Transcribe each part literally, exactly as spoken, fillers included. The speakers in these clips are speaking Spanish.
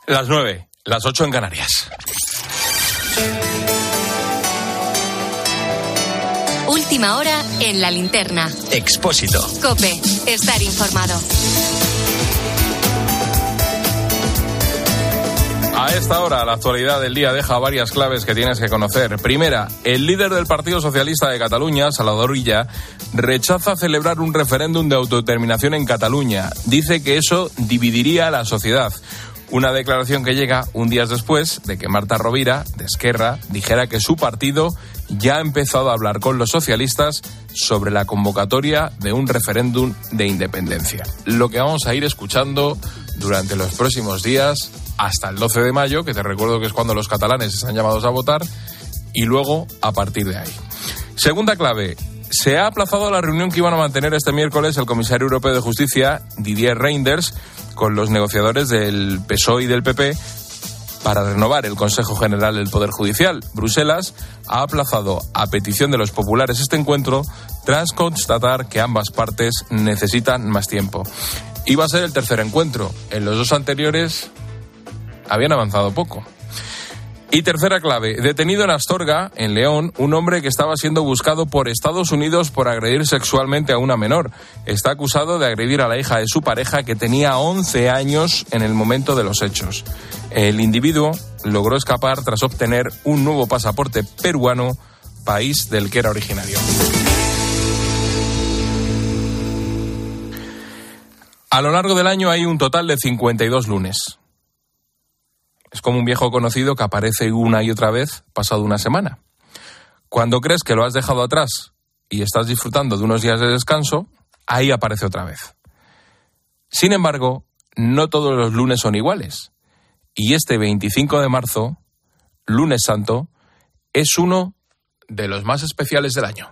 Las nueve, las ocho en Canarias. Última hora en La Linterna. Expósito. COPE. Estar informado. A esta hora, la actualidad del día deja varias claves que tienes que conocer. Primera, el líder del Partido Socialista de Cataluña, Salvador Illa, rechaza celebrar un referéndum de autodeterminación en Cataluña. Dice que eso dividiría a la sociedad. Una declaración que llega un día después de que Marta Rovira, de Esquerra, dijera que su partido ya ha empezado a hablar con los socialistas sobre la convocatoria de un referéndum de independencia. Lo que vamos a ir escuchando durante los próximos días hasta el doce de mayo, que te recuerdo que es cuando los catalanes están llamados a votar, y luego a partir de ahí. Segunda clave. Se ha aplazado la reunión que iban a mantener este miércoles el comisario europeo de Justicia, Didier Reynders, con los negociadores del P S O E y del P P para renovar el Consejo General del Poder Judicial. Bruselas ha aplazado a petición de los populares este encuentro tras constatar que ambas partes necesitan más tiempo. Iba a ser el tercer encuentro. En los dos anteriores habían avanzado poco. Y tercera clave, detenido en Astorga, en León, un hombre que estaba siendo buscado por Estados Unidos por agredir sexualmente a una menor. Está acusado de agredir a la hija de su pareja, que tenía once años en el momento de los hechos. El individuo logró escapar tras obtener un nuevo pasaporte peruano, país del que era originario. A lo largo del año hay un total de cincuenta y dos lunes. Es como un viejo conocido que aparece una y otra vez pasado una semana. Cuando crees que lo has dejado atrás y estás disfrutando de unos días de descanso, ahí aparece otra vez. Sin embargo, no todos los lunes son iguales. Y este veinticinco de marzo, lunes santo, es uno de los más especiales del año.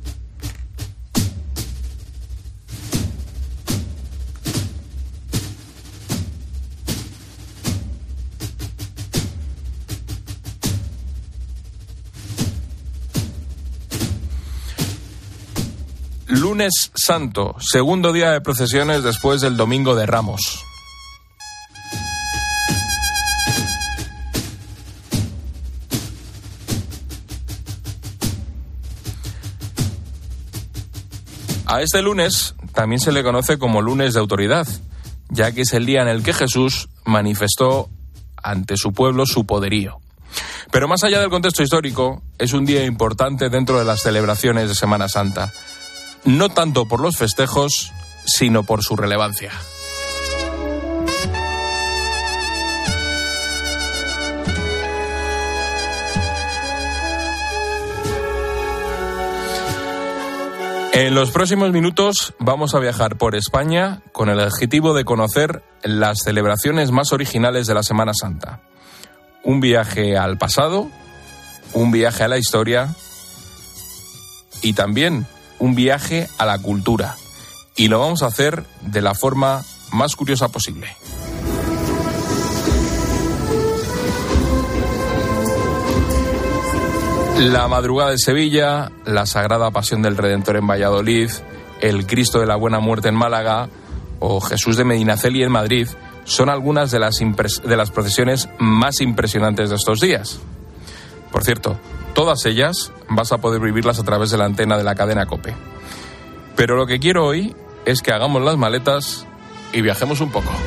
Lunes Santo, segundo día de procesiones después del Domingo de Ramos. A este lunes también se le conoce como lunes de autoridad, ya que es el día en el que Jesús manifestó ante su pueblo su poderío. Pero más allá del contexto histórico, es un día importante dentro de las celebraciones de Semana Santa. No tanto por los festejos, sino por su relevancia. En los próximos minutos vamos a viajar por España con el objetivo de conocer las celebraciones más originales de la Semana Santa. Un viaje al pasado, un viaje a la historia y también un viaje a la cultura. Y lo vamos a hacer de la forma más curiosa posible. La Madrugada de Sevilla, la Sagrada Pasión del Redentor en Valladolid, el Cristo de la Buena Muerte en Málaga o Jesús de Medinaceli en Madrid son algunas de las, impres- de las procesiones más impresionantes de estos días. Por cierto, todas ellas vas a poder vivirlas a través de la antena de la cadena COPE. Pero lo que quiero hoy es que hagamos las maletas y viajemos un poco.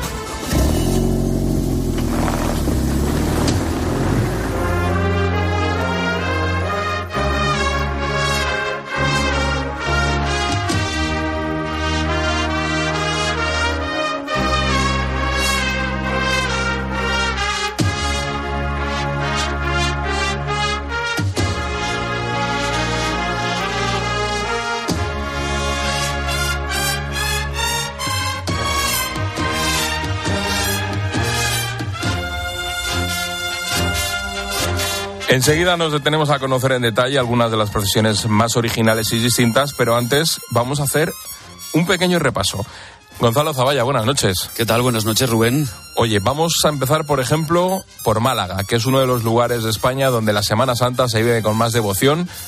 Enseguida nos detenemos a conocer en detalle algunas de las procesiones más originales y distintas, pero antes vamos a hacer un pequeño repaso. Gonzalo Zavalla, buenas noches. ¿Qué tal? Buenas noches, Rubén. Oye, vamos a empezar, por ejemplo, por Málaga, que es uno de los lugares de España donde la Semana Santa se vive con más devoción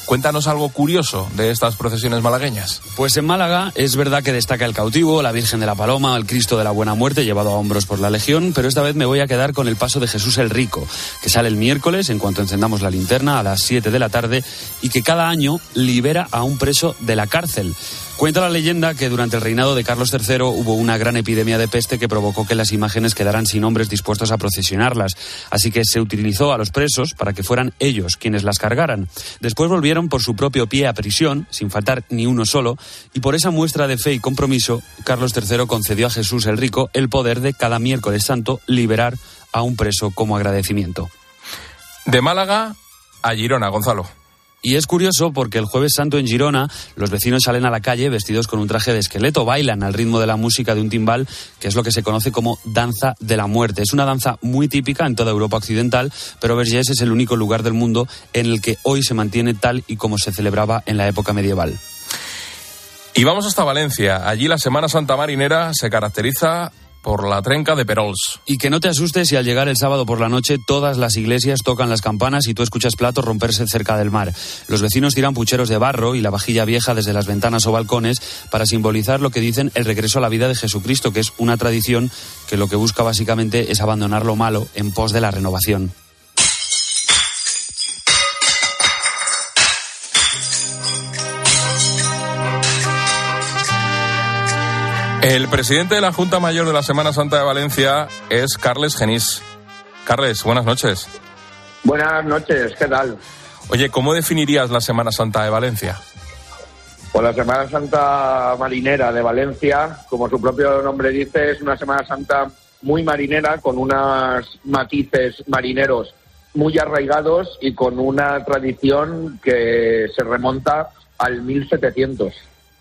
Cuéntanos algo curioso de estas procesiones malagueñas. Pues en Málaga es verdad que destaca el cautivo, la Virgen de la Paloma, el Cristo de la Buena Muerte llevado a hombros por la Legión, pero esta vez me voy a quedar con el paso de Jesús el Rico, que sale el miércoles en cuanto encendamos la linterna a las siete de la tarde y que cada año libera a un preso de la cárcel. Cuenta la leyenda que durante el reinado de Carlos tercero hubo una gran epidemia de peste que provocó que las imágenes quedaran sin hombres dispuestos a procesionarlas. Así que se utilizó a los presos para que fueran ellos quienes las cargaran. Después volvieron por su propio pie a prisión, sin faltar ni uno solo, y por esa muestra de fe y compromiso, Carlos tercero concedió a Jesús el Rico el poder de cada miércoles santo liberar a un preso como agradecimiento. De Málaga a Girona, Gonzalo. Y es curioso porque el Jueves Santo en Girona los vecinos salen a la calle vestidos con un traje de esqueleto, bailan al ritmo de la música de un timbal, que es lo que se conoce como danza de la muerte. Es una danza muy típica en toda Europa occidental, pero Vergés es el único lugar del mundo en el que hoy se mantiene tal y como se celebraba en la época medieval. Y vamos hasta Valencia. Allí la Semana Santa marinera se caracteriza por la trenca de Perols. Y que no te asustes si al llegar el sábado por la noche todas las iglesias tocan las campanas y tú escuchas platos romperse cerca del mar. Los vecinos tiran pucheros de barro y la vajilla vieja desde las ventanas o balcones para simbolizar lo que dicen el regreso a la vida de Jesucristo, que es una tradición que lo que busca básicamente es abandonar lo malo en pos de la renovación. El presidente de la Junta Mayor de la Semana Santa de Valencia es Carles Genís. Carles, buenas noches. Buenas noches, ¿qué tal? Oye, ¿cómo definirías la Semana Santa de Valencia? Pues la Semana Santa marinera de Valencia, como su propio nombre dice, es una Semana Santa muy marinera, con unos matices marineros muy arraigados y con una tradición que se remonta al mil setecientos.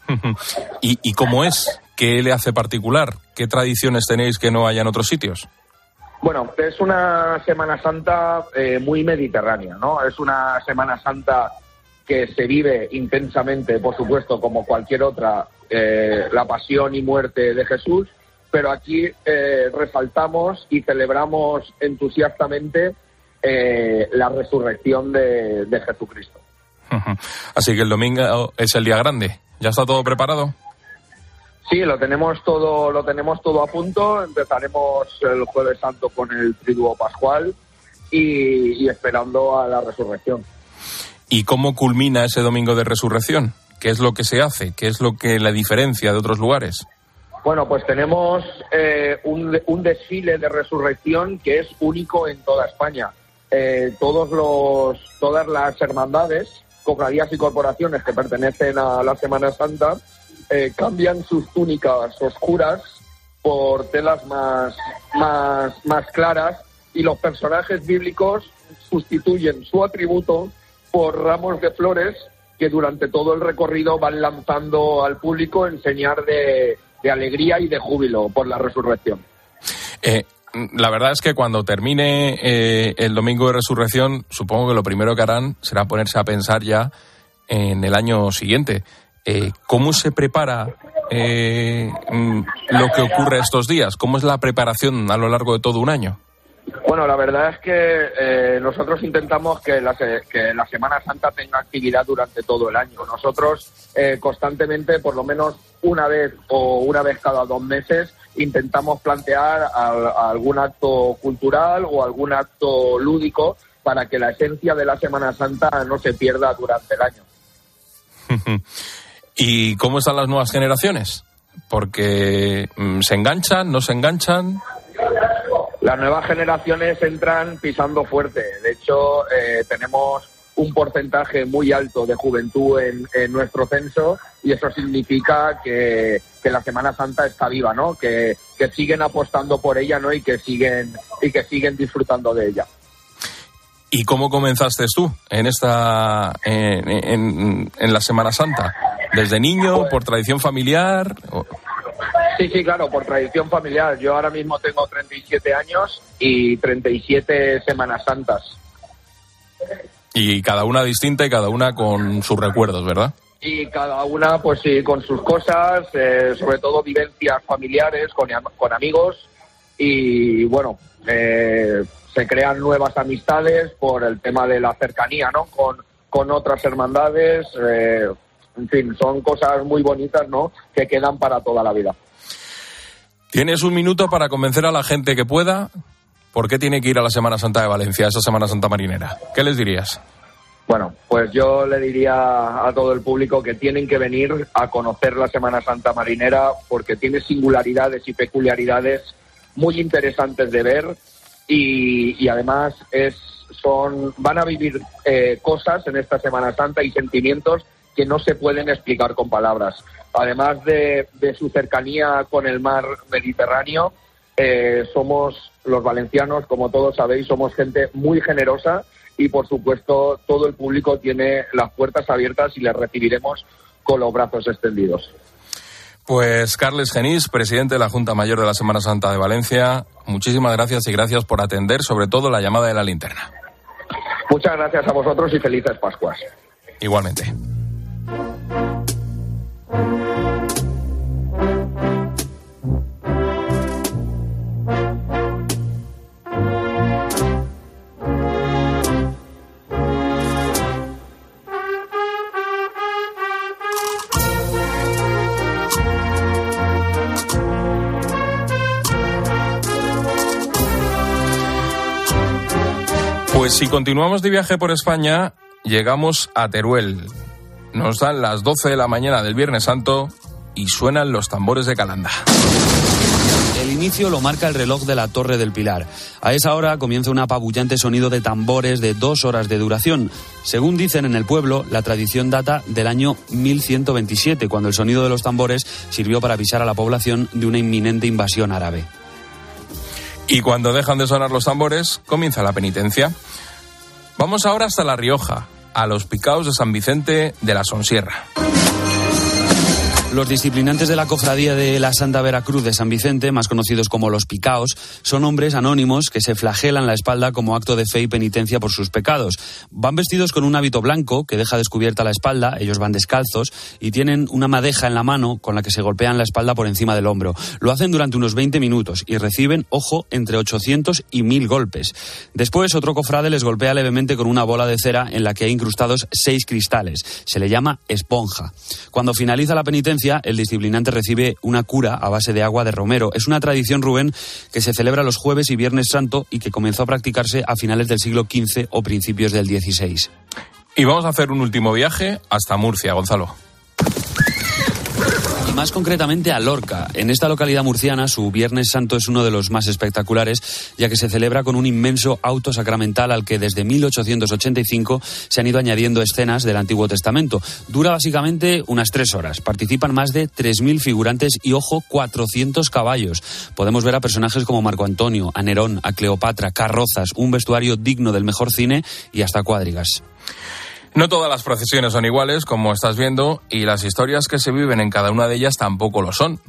¿Y, ¿Y cómo es? ¿Qué le hace particular? ¿Qué tradiciones tenéis que no haya en otros sitios? Bueno, es una Semana Santa eh, muy mediterránea, ¿no? Es una Semana Santa que se vive intensamente, por supuesto, como cualquier otra, eh, la pasión y muerte de Jesús, pero aquí eh, resaltamos y celebramos entusiastamente eh, la resurrección de, de Jesucristo. Así que el domingo es el día grande. ¿Ya está todo preparado? Sí, lo tenemos todo, lo tenemos todo a punto. Empezaremos el Jueves Santo con el Triduo Pascual y, y esperando a la resurrección. ¿Y cómo culmina ese domingo de resurrección? ¿Qué es lo que se hace? ¿Qué es lo que la diferencia de otros lugares? Bueno, pues tenemos eh, un, un desfile de resurrección que es único en toda España. Eh, todos los, todas las hermandades, cofradías y corporaciones que pertenecen a la Semana Santa eh, cambian sus túnicas oscuras por telas más, más, más claras, y los personajes bíblicos sustituyen su atributo por ramos de flores que durante todo el recorrido van lanzando al público en señal de, de alegría y de júbilo por la resurrección. Eh, la verdad es que cuando termine eh, el domingo de resurrección, supongo que lo primero que harán será ponerse a pensar ya en el año siguiente. Eh, ¿Cómo se prepara eh, lo que ocurre estos días? ¿Cómo es la preparación a lo largo de todo un año? Bueno, la verdad es que eh, nosotros intentamos que la, que la Semana Santa tenga actividad durante todo el año. Nosotros eh, constantemente, por lo menos una vez o una vez cada dos meses, intentamos plantear a, a algún acto cultural o algún acto lúdico para que la esencia de la Semana Santa no se pierda durante el año. ¿Y cómo están las nuevas generaciones? Porque mmm, ¿se enganchan, no se enganchan? Las nuevas generaciones entran pisando fuerte. De hecho, eh, tenemos un porcentaje muy alto de juventud en, en nuestro censo, y eso significa que, que la Semana Santa está viva, ¿no? Que, que siguen apostando por ella, ¿no? Y que siguen y que siguen disfrutando de ella. ¿Y cómo comenzaste tú en esta en, en, en la Semana Santa? ¿Desde niño, pues, por tradición familiar? O... Sí, sí, claro, por tradición familiar. Yo ahora mismo tengo treinta y siete años y treinta y siete Semanas Santas. Y cada una distinta y cada una con sus recuerdos, ¿verdad? Y cada una, pues sí, con sus cosas, eh, sobre todo vivencias familiares, con, con amigos, y bueno, eh, se crean nuevas amistades por el tema de la cercanía, ¿no? Con, con otras hermandades, eh, en fin, son cosas muy bonitas, ¿no?, que quedan para toda la vida. Tienes un minuto para convencer a la gente que pueda. ¿Por qué tiene que ir a la Semana Santa de Valencia, a esa Semana Santa marinera? ¿Qué les dirías? Bueno, pues yo le diría a todo el público que tienen que venir a conocer la Semana Santa marinera porque tiene singularidades y peculiaridades muy interesantes de ver y, y además es, son, van a vivir eh, cosas en esta Semana Santa y sentimientos que no se pueden explicar con palabras. Además de, de su cercanía con el mar Mediterráneo, eh, somos los valencianos, como todos sabéis, somos gente muy generosa. Y, por supuesto, todo el público tiene las puertas abiertas y les recibiremos con los brazos extendidos. Pues Carles Genís, presidente de la Junta Mayor de la Semana Santa de Valencia, muchísimas gracias y gracias por atender, sobre todo, la llamada de la linterna. Muchas gracias a vosotros y felices Pascuas. Igualmente. Pues si continuamos de viaje por España, llegamos a Teruel. Nos dan las doce de la mañana del Viernes Santo y suenan los tambores de Calanda. El inicio lo marca el reloj de la Torre del Pilar. A esa hora comienza un apabullante sonido de tambores de dos horas de duración. Según dicen en el pueblo, la tradición data del año mil ciento veintisiete, cuando el sonido de los tambores sirvió para avisar a la población de una inminente invasión árabe. Y cuando dejan de sonar los tambores, comienza la penitencia. Vamos ahora hasta La Rioja, a los Picaos de San Vicente de la Sonsierra. Los disciplinantes de la Cofradía de la Santa Veracruz de San Vicente, más conocidos como los Picaos, son hombres anónimos que se flagelan la espalda como acto de fe y penitencia por sus pecados. Van vestidos con un hábito blanco que deja descubierta la espalda, ellos van descalzos y tienen una madeja en la mano con la que se golpean la espalda por encima del hombro. Lo hacen durante unos veinte minutos y reciben, ojo, entre ochocientos y mil golpes. Después, otro cofrade les golpea levemente con una bola de cera en la que hay incrustados seis cristales. Se le llama esponja. Cuando finaliza la penitencia, el disciplinante recibe una cura a base de agua de romero. Es una tradición, Rubén, que se celebra los jueves y Viernes Santo y que comenzó a practicarse a finales del siglo quince o principios del dieciséis. Y vamos a hacer un último viaje hasta Murcia, Gonzalo. Y más concretamente a Lorca. En esta localidad murciana, su Viernes Santo es uno de los más espectaculares, ya que se celebra con un inmenso auto sacramental al que desde mil ochocientos ochenta y cinco se han ido añadiendo escenas del Antiguo Testamento. Dura básicamente unas tres horas. Participan más de tres mil figurantes y, ojo, cuatrocientos caballos. Podemos ver a personajes como Marco Antonio, a Nerón, a Cleopatra, carrozas, un vestuario digno del mejor cine y hasta cuadrigas. No todas las procesiones son iguales, como estás viendo, y las historias que se viven en cada una de ellas tampoco lo son.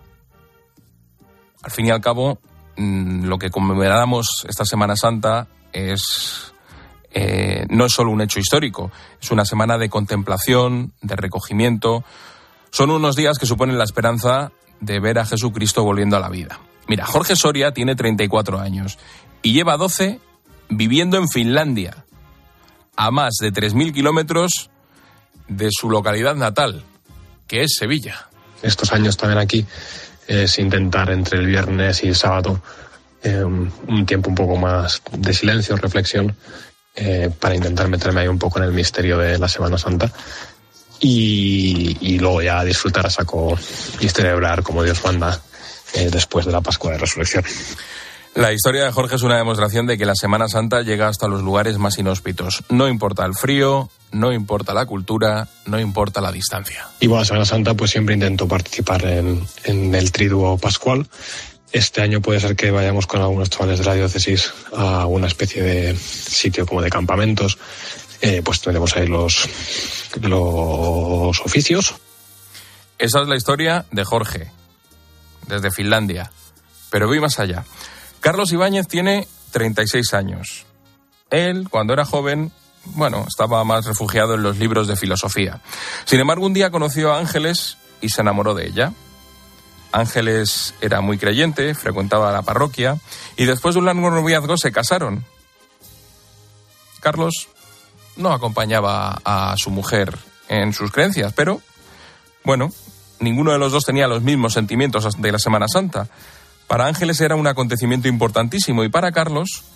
Al fin y al cabo, lo que conmemoramos esta Semana Santa es eh, no es solo un hecho histórico, es una semana de contemplación, de recogimiento. Son unos días que suponen la esperanza de ver a Jesucristo volviendo a la vida. Mira, Jorge Soria tiene treinta y cuatro años y lleva doce viviendo en Finlandia, a más de tres mil kilómetros de su localidad natal, que es Sevilla. Estos años también aquí es intentar entre el viernes y el sábado eh, un tiempo un poco más de silencio, reflexión, eh, para intentar meterme ahí un poco en el misterio de la Semana Santa y, y luego ya disfrutar a saco y celebrar como Dios manda eh, después de la Pascua de Resurrección. La historia de Jorge es una demostración de que la Semana Santa llega hasta los lugares más inhóspitos. No importa el frío, no importa la cultura, no importa la distancia. Y bueno, la Semana Santa pues siempre intento participar en, en el triduo pascual. Este año puede ser que vayamos con algunos chavales de la diócesis a una especie de sitio como de campamentos. Eh, pues tendremos ahí los, los oficios. Esa es la historia de Jorge, desde Finlandia. Pero voy más allá. Carlos Ibáñez tiene treinta y seis años. Él, cuando era joven, bueno, estaba más refugiado en los libros de filosofía. Sin embargo, un día conoció a Ángeles y se enamoró de ella. Ángeles era muy creyente, frecuentaba la parroquia y después de un largo noviazgo se casaron. Carlos no acompañaba a su mujer en sus creencias, pero, bueno, ninguno de los dos tenía los mismos sentimientos de la Semana Santa. Para Ángeles era un acontecimiento importantísimo y para Carlos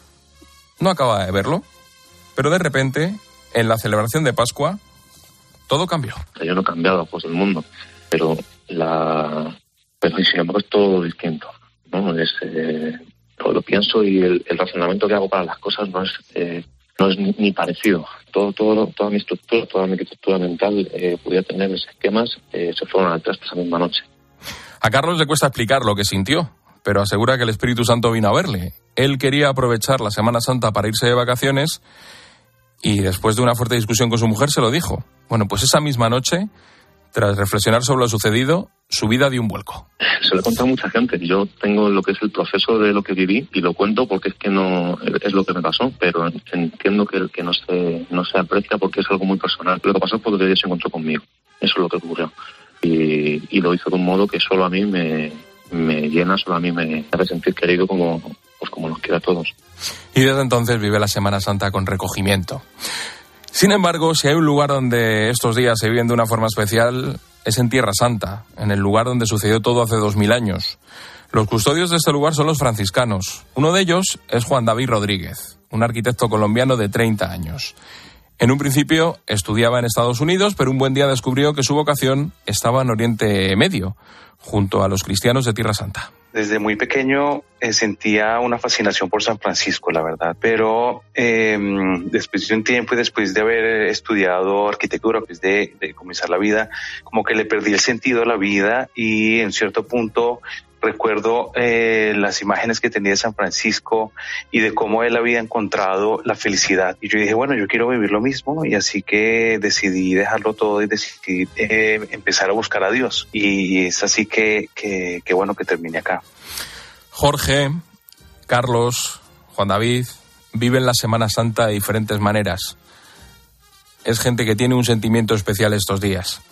no acababa de verlo. Pero de repente, en la celebración de Pascua, todo cambió. Yo no he cambiado, pues, el mundo, pero la... Pero sin embargo es todo distinto, ¿no? Es, eh, lo, lo pienso y el, el razonamiento que hago para las cosas no es eh, no es ni, ni parecido. Todo, todo, toda mi estructura, toda mi arquitectura mental, eh, podía tener mis esquemas, eh, se fueron al traste esa misma noche. A Carlos le cuesta explicar lo que sintió, pero asegura que el Espíritu Santo vino a verle. Él quería aprovechar la Semana Santa para irse de vacaciones y después de una fuerte discusión con su mujer se lo dijo. Bueno, pues esa misma noche, tras reflexionar sobre lo sucedido, su vida dio un vuelco. Se lo he contado a mucha gente. Yo tengo lo que es el proceso de lo que viví y lo cuento porque es que no es lo que me pasó, pero entiendo que, que no se no se aprecia porque es algo muy personal. Lo que pasó fue que Dios se encontró conmigo. Eso es lo que ocurrió. Y, y lo hizo de un modo que solo a mí me, me llena, solo a mí me hace sentir querido como, pues como nos quiere a todos. Y desde entonces vive la Semana Santa con recogimiento. Sin embargo, si hay un lugar donde estos días se viven de una forma especial, es en Tierra Santa, en el lugar donde sucedió todo hace dos mil años. Los custodios de este lugar son los franciscanos. Uno de ellos es Juan David Rodríguez, un arquitecto colombiano de treinta años. En un principio estudiaba en Estados Unidos, pero un buen día descubrió que su vocación estaba en Oriente Medio, junto a los cristianos de Tierra Santa. Desde muy pequeño eh, sentía una fascinación por San Francisco, la verdad, pero eh, después de un tiempo y después de haber estudiado arquitectura, después de, de comenzar la vida, como que le perdí el sentido a la vida y en cierto punto recuerdo eh, las imágenes que tenía de San Francisco y de cómo él había encontrado la felicidad. Y yo dije, bueno, yo quiero vivir lo mismo, y así que decidí dejarlo todo y decidí eh, empezar a buscar a Dios. Y es así que, que, que bueno que terminé acá. Jorge, Carlos, Juan David viven la Semana Santa de diferentes maneras. Es gente que tiene un sentimiento especial estos días.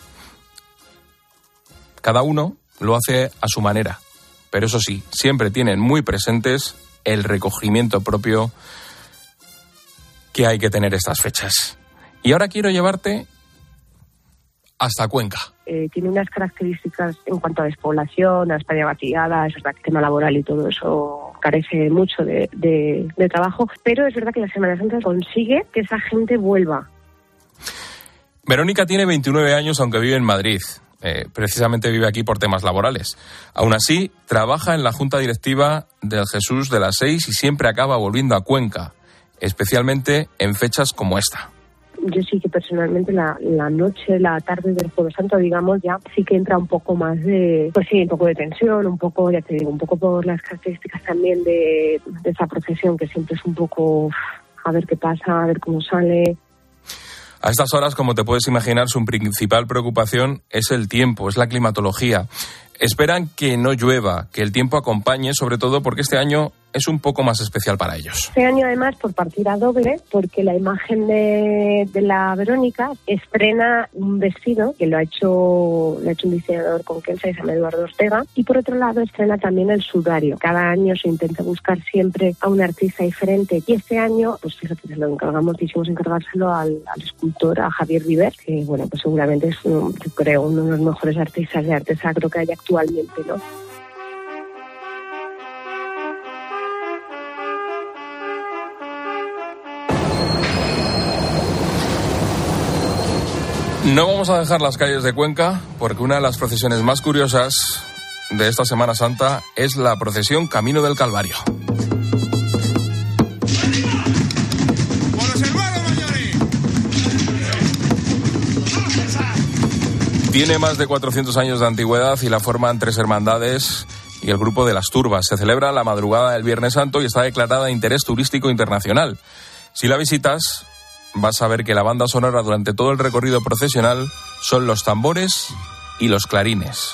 Cada uno lo hace a su manera. Pero eso sí, siempre tienen muy presentes el recogimiento propio que hay que tener estas fechas. Y ahora quiero llevarte hasta Cuenca. Eh, tiene unas características en cuanto a despoblación, a España vaciada, es verdad que el tema laboral y todo eso carece mucho de, de, de trabajo, pero es verdad que la Semana Santa consigue que esa gente vuelva. Verónica tiene veintinueve años, aunque vive en Madrid. Eh, precisamente vive aquí por temas laborales. Aún así, trabaja en la junta directiva del Jesús de las Seis y siempre acaba volviendo a Cuenca, especialmente en fechas como esta. Yo sí que personalmente la, la noche, la tarde del Jueves Santo, digamos, ya sí que entra un poco más de, pues sí, un poco de tensión, un poco, ya te digo, un poco por las características también de, de esa procesión, que siempre es un poco a ver qué pasa, a ver cómo sale. A estas horas, como te puedes imaginar, su principal preocupación es el tiempo, es la climatología. Esperan que no llueva, que el tiempo acompañe, sobre todo porque este año es un poco más especial para ellos. Este año, además, por partida doble, porque la imagen de, de la Verónica estrena un vestido que lo ha hecho, lo ha hecho un diseñador conquense, se llama Eduardo Ortega, y por otro lado estrena también el sudario. Cada año se intenta buscar siempre a un artista diferente, y este año, pues fíjate, se lo encargamos, quisimos encargárselo al, al escultor, a Javier Viver, que bueno, pues seguramente es, yo creo, uno de los mejores artistas de arte sacro que hay actualmente, ¿no? No vamos a dejar las calles de Cuenca porque una de las procesiones más curiosas de esta Semana Santa es la procesión Camino del Calvario. Tiene más de cuatrocientos años de antigüedad y la forman tres hermandades y el grupo de las Turbas. Se celebra la madrugada del Viernes Santo y está declarada de interés turístico internacional. Si la visitas, vas a ver que la banda sonora durante todo el recorrido procesional son los tambores y los clarines.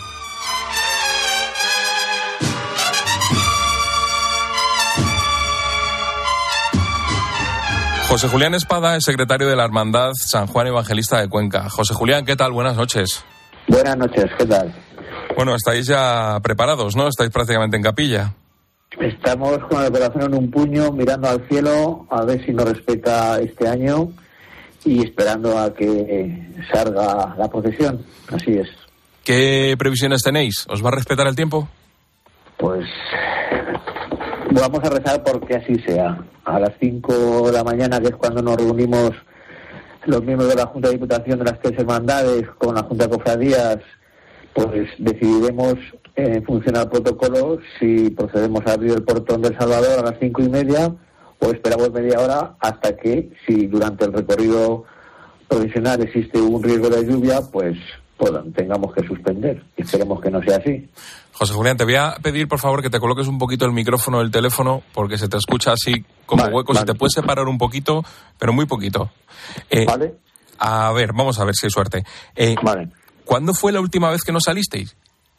José Julián Espada es secretario de la Hermandad San Juan Evangelista de Cuenca. José Julián, ¿qué tal? Buenas noches. Buenas noches, ¿qué tal? Bueno, estáis ya preparados, ¿no? Estáis prácticamente en capilla. Estamos con el corazón en un puño, mirando al cielo, a ver si nos respeta este año y esperando a que salga la procesión. Así es. ¿Qué previsiones tenéis? ¿Os va a respetar el tiempo? Pues vamos a rezar porque así sea. A las cinco de la mañana, que es cuando nos reunimos los miembros de la Junta de Diputación de las tres hermandades con la Junta de Cofradías, pues decidiremos en función al protocolo si procedemos a abrir el portón del Salvador a las cinco y media o esperamos media hora hasta que, si durante el recorrido provisional existe un riesgo de lluvia, pues puedan, tengamos que suspender. Esperemos que no sea así. José Julián, te voy a pedir, por favor, que te coloques un poquito el micrófono del teléfono porque se te escucha así como vale, hueco. Vale. Si te puedes separar un poquito, pero muy poquito. Eh, vale. A ver, vamos a ver si hay suerte. Eh, vale. ¿Cuándo fue la última vez que no salisteis?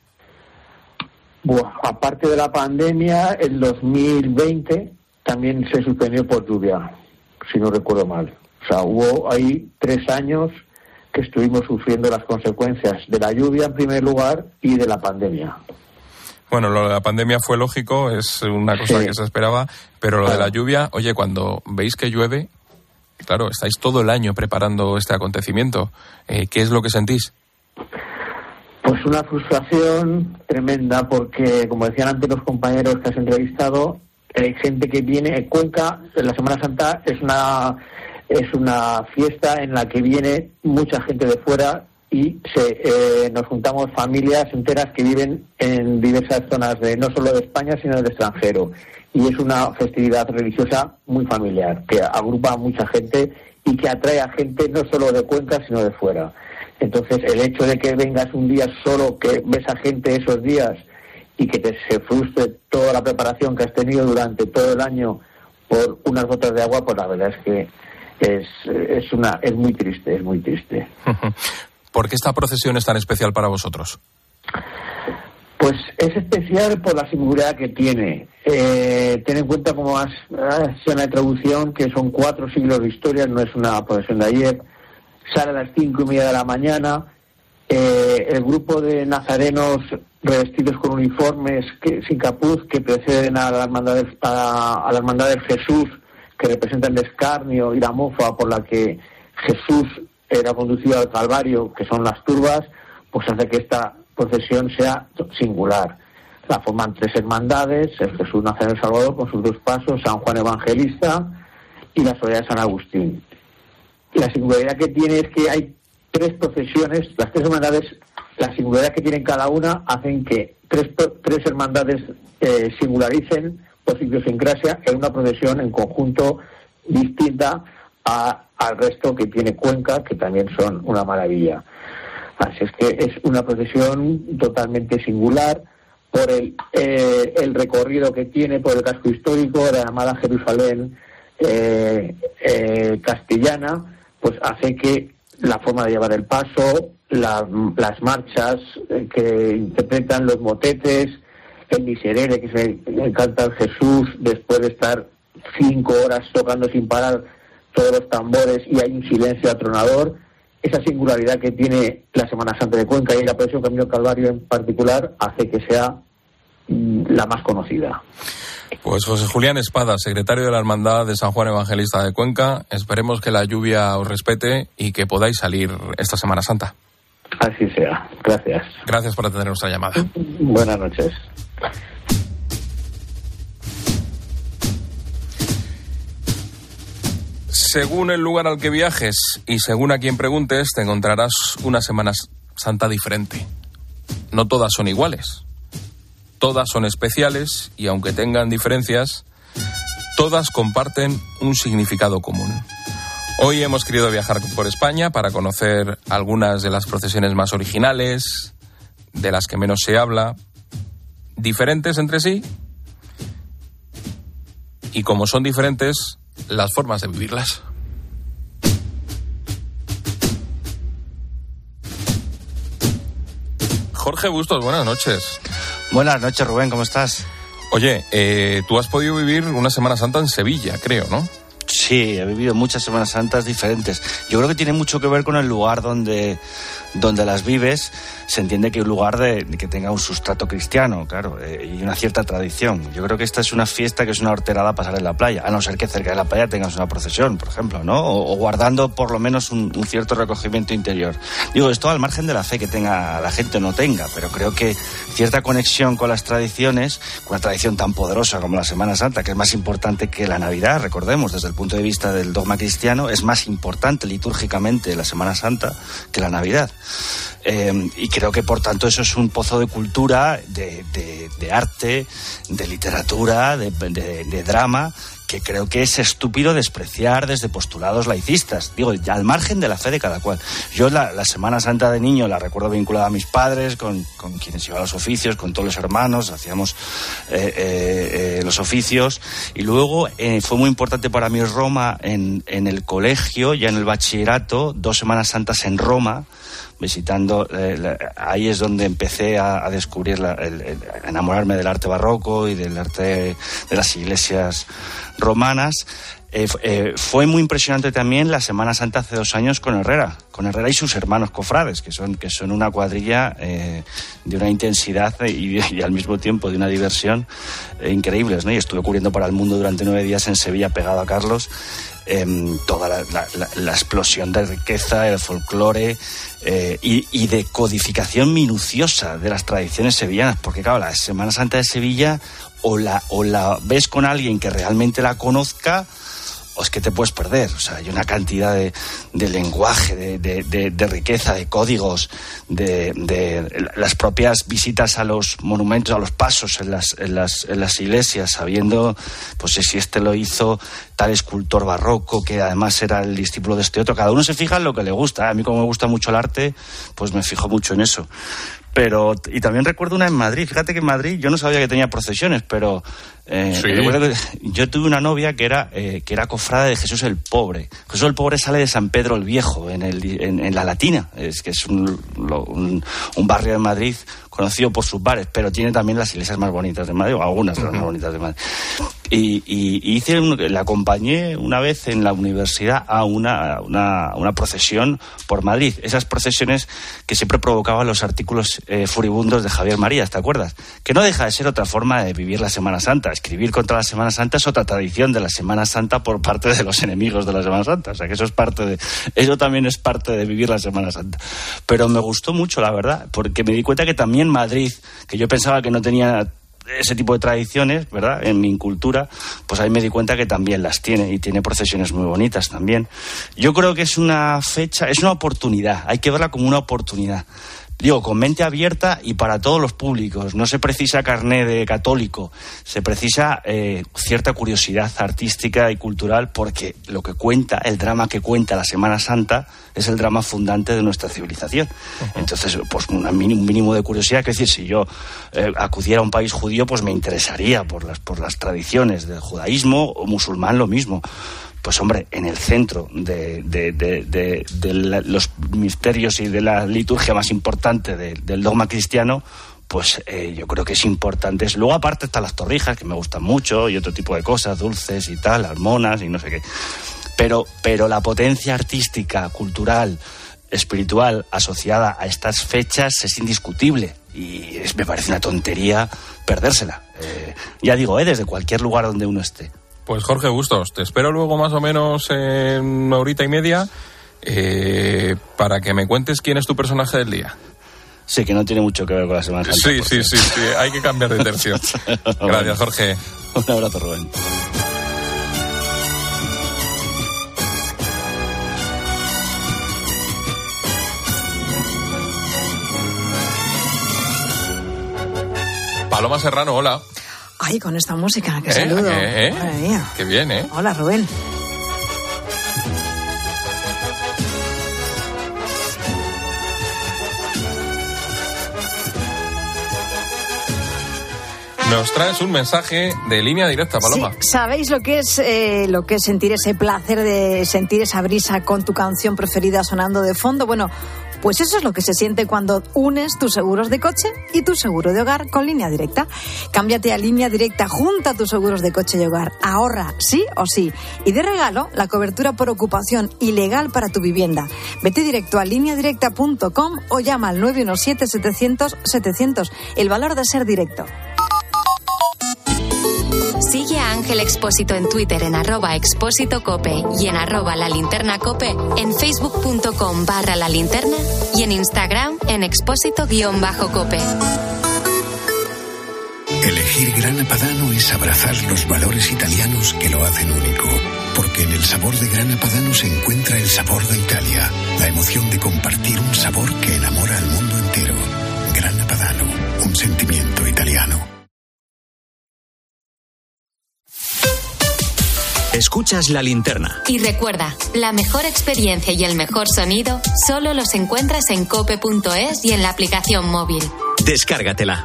Bueno, aparte de la pandemia, el dos mil veinte también se suspendió por lluvia, si no recuerdo mal. O sea, hubo ahí tres años que estuvimos sufriendo las consecuencias de la lluvia en primer lugar y de la pandemia. Bueno, lo de la pandemia fue lógico, es una cosa sí. que se esperaba, pero lo claro. de la lluvia, oye, cuando veis que llueve, claro, estáis todo el año preparando este acontecimiento. Eh, ¿Qué es lo que sentís? Pues una frustración tremenda porque, como decían antes los compañeros que has entrevistado, hay gente que viene. Cuenca, en la Semana Santa, es una es una fiesta en la que viene mucha gente de fuera y se eh, nos juntamos familias enteras que viven en diversas zonas, de no solo de España, sino del extranjero. Y es una festividad religiosa muy familiar, que agrupa a mucha gente y que atrae a gente no solo de Cuenca, sino de fuera. Entonces, el hecho de que vengas un día solo, que ves a gente esos días y que te se frustre toda la preparación que has tenido durante todo el año por unas gotas de agua, pues la verdad es que es, es, una, es muy triste, es muy triste. ¿Por qué esta procesión es tan especial para vosotros? Pues es especial por la singularidad que tiene. Eh, ten en cuenta, como has hecho en la introducción, que son cuatro siglos de historia, no es una procesión de ayer. Sale a las cinco y media de la mañana. Eh, el grupo de nazarenos revestidos con uniformes que, sin capuz que preceden a la hermandad del, a, a la hermandad del Jesús, que representan el escarnio y la mofa por la que Jesús era conducido al Calvario, que son las turbas, pues hace que esta procesión sea singular. La forman tres hermandades: el Jesús Nazareno del Salvador con sus dos pasos, San Juan Evangelista y la Soledad de San Agustín. La singularidad que tiene es que hay tres procesiones, las tres hermandades, la singularidad que tienen cada una hacen que tres, tres hermandades eh, singularicen por su idiosincrasia en una procesión en conjunto distinta a, al resto que tiene Cuenca, que también son una maravilla. Así es que es una procesión totalmente singular por el, eh, el recorrido que tiene por el casco histórico de la llamada Jerusalén eh, eh, castellana, pues hace que la forma de llevar el paso, la, las marchas eh, que interpretan los motetes, el miserere que se canta al Jesús después de estar cinco horas tocando sin parar todos los tambores y hay un silencio atronador. Esa singularidad que tiene la Semana Santa de Cuenca y la procesión Camino del Calvario en particular hace que sea mm, la más conocida. Pues José Julián Espada, secretario de la Hermandad de San Juan Evangelista de Cuenca, esperemos que la lluvia os respete y que podáis salir esta Semana Santa. Así sea. Gracias. Gracias por atender nuestra llamada. Buenas noches. Según el lugar al que viajes y según a quien preguntes, te encontrarás una Semana Santa diferente. No todas son iguales. Todas son especiales y aunque tengan diferencias, todas comparten un significado común. Hoy hemos querido viajar por España para conocer algunas de las procesiones más originales, de las que menos se habla, diferentes entre sí, y como son diferentes, las formas de vivirlas. Jorge Bustos, buenas noches. Buenas noches, Rubén, ¿cómo estás? Oye, eh, tú has podido vivir una Semana Santa en Sevilla, creo, ¿no? Sí, he vivido muchas Semanas Santas diferentes. Yo creo que tiene mucho que ver con el lugar donde, donde las vives. Se entiende que un lugar de, que tenga un sustrato cristiano, claro, eh, y una cierta tradición. Yo creo que esta es una fiesta que es una horterada pasar en la playa, a no ser que cerca de la playa tengas una procesión, por ejemplo, ¿no? O, o guardando por lo menos un, un cierto recogimiento interior. Digo, esto al margen de la fe que tenga la gente o no tenga, pero creo que cierta conexión con las tradiciones, con una tradición tan poderosa como la Semana Santa, que es más importante que la Navidad, recordemos, desde el punto de vista del dogma cristiano, es más importante litúrgicamente la Semana Santa que la Navidad. Eh, y creo que por tanto eso es un pozo de cultura, de, de, de arte, de literatura, de, de, de drama, que creo que es estúpido despreciar desde postulados laicistas, digo, ya al margen de la fe de cada cual. Yo la, la Semana Santa de niño la recuerdo vinculada a mis padres, con, con quienes iba a los oficios, con todos los hermanos, hacíamos eh, eh, eh, los oficios, y luego eh, fue muy importante para mí Roma en, en el colegio, ya en el bachillerato, dos Semanas Santas en Roma, visitando, eh, la, ahí es donde empecé a, a descubrir, la, el, el, a enamorarme del arte barroco y del arte de, de las iglesias romanas. Eh, eh, fue muy impresionante también la Semana Santa hace dos años con Herrera, con Herrera y sus hermanos cofrades, que son, que son una cuadrilla eh, de una intensidad y, y al mismo tiempo de una diversión eh, increíbles, ¿no? Y estuve cubriendo para El Mundo durante nueve días en Sevilla pegado a Carlos. Eh, toda la, la, la explosión de riqueza, el folclore eh, y, y de codificación minuciosa de las tradiciones sevillanas, porque claro, la Semana Santa de Sevilla o la, o la ves con alguien que realmente la conozca, o es que te puedes perder. O sea, hay una cantidad de, de lenguaje, de, de, de, de riqueza, de códigos, de, de las propias visitas a los monumentos, a los pasos en las, en las, en las iglesias, sabiendo pues si este lo hizo tal escultor barroco, que además era el discípulo de este otro. Cada uno se fija en lo que le gusta. A mí, como me gusta mucho el arte, pues me fijo mucho en eso. Pero, y también recuerdo una en Madrid. Fíjate que en Madrid yo no sabía que tenía procesiones, pero eh, sí. recuerdo que yo tuve una novia que era eh, que era cofrada de Jesús el Pobre. Jesús el Pobre sale de San Pedro el Viejo, en, el, en, en La Latina, es que es un, un, un barrio de Madrid conocido por sus bares, pero tiene también las iglesias más bonitas de Madrid, o algunas de las más bonitas de Madrid. Y, y, y hice un, le acompañé una vez en la universidad a una, una, una procesión por Madrid. Esas procesiones que siempre provocaban los artículos eh, furibundos de Javier Marías, ¿te acuerdas? Que no deja de ser otra forma de vivir la Semana Santa. Escribir contra la Semana Santa es otra tradición de la Semana Santa por parte de los enemigos de la Semana Santa. O sea, que eso es parte de, eso también es parte de vivir la Semana Santa. Pero me gustó mucho, la verdad, porque me di cuenta que también Madrid, que yo pensaba que no tenía ese tipo de tradiciones, ¿verdad?, en mi cultura, pues ahí me di cuenta que también las tiene, y tiene procesiones muy bonitas también. Yo creo que es una fecha, es una oportunidad, hay que verla como una oportunidad. Digo, con mente abierta y para todos los públicos. No se precisa carné de católico, se precisa eh, cierta curiosidad artística y cultural, porque lo que cuenta, el drama que cuenta la Semana Santa, es el drama fundante de nuestra civilización. Uh-huh. Entonces, pues un mínimo, un mínimo de curiosidad, que decir, si yo eh, acudiera a un país judío, pues me interesaría por las, por las tradiciones del judaísmo, o musulmán lo mismo. Pues hombre, en el centro de, de, de, de, de la, los misterios y de la liturgia más importante de, del dogma cristiano, pues eh, yo creo que es importante. Luego aparte están las torrijas, que me gustan mucho, y otro tipo de cosas, dulces y tal, las monas y no sé qué. Pero, pero la potencia artística, cultural, espiritual asociada a estas fechas es indiscutible, y es, me parece una tontería perdérsela. Eh, ya digo, eh, desde cualquier lugar donde uno esté. Pues Jorge Bustos, te espero luego más o menos en una horita y media eh, para que me cuentes quién es tu personaje del día. Sí, que no tiene mucho que ver con la Semana Santa. Sí, sí, sí, sí, hay que cambiar de tercio. Gracias, Jorge. Un abrazo, Rubén. Paloma Serrano, hola. Ay, con esta música, qué ¿Eh? saludo. ¿Eh? ¿Eh? Madre mía. Qué bien, ¿eh? Hola, Rubén. Nos traes un mensaje de línea directa, Paloma. Sí, ¿sabéis lo que es eh, lo que es sentir ese placer de sentir esa brisa con tu canción preferida sonando de fondo? Bueno, Pues eso es lo que se siente cuando unes tus seguros de coche y tu seguro de hogar con Línea Directa. Cámbiate a Línea Directa junto a tus seguros de coche y hogar. Ahorra, sí o sí. Y de regalo, la cobertura por ocupación ilegal para tu vivienda. Vete directo a línea directa punto com o llama al nueve uno siete setecientos setecientos. El valor de ser directo. Sigue a Ángel Expósito en Twitter en arroba expósito cope y en arroba la linterna cope, en facebook punto com barra la linterna y en Instagram en expósito guión bajo cope. Elegir Grana Padano es abrazar los valores italianos que lo hacen único. Porque en el sabor de Grana Padano se encuentra el sabor de Italia, la emoción de compartir un sabor que enamora al mundo entero. Grana Padano, un sentimiento italiano. Escuchas La Linterna. Y recuerda, la mejor experiencia y el mejor sonido solo los encuentras en cope punto es y en la aplicación móvil. Descárgatela.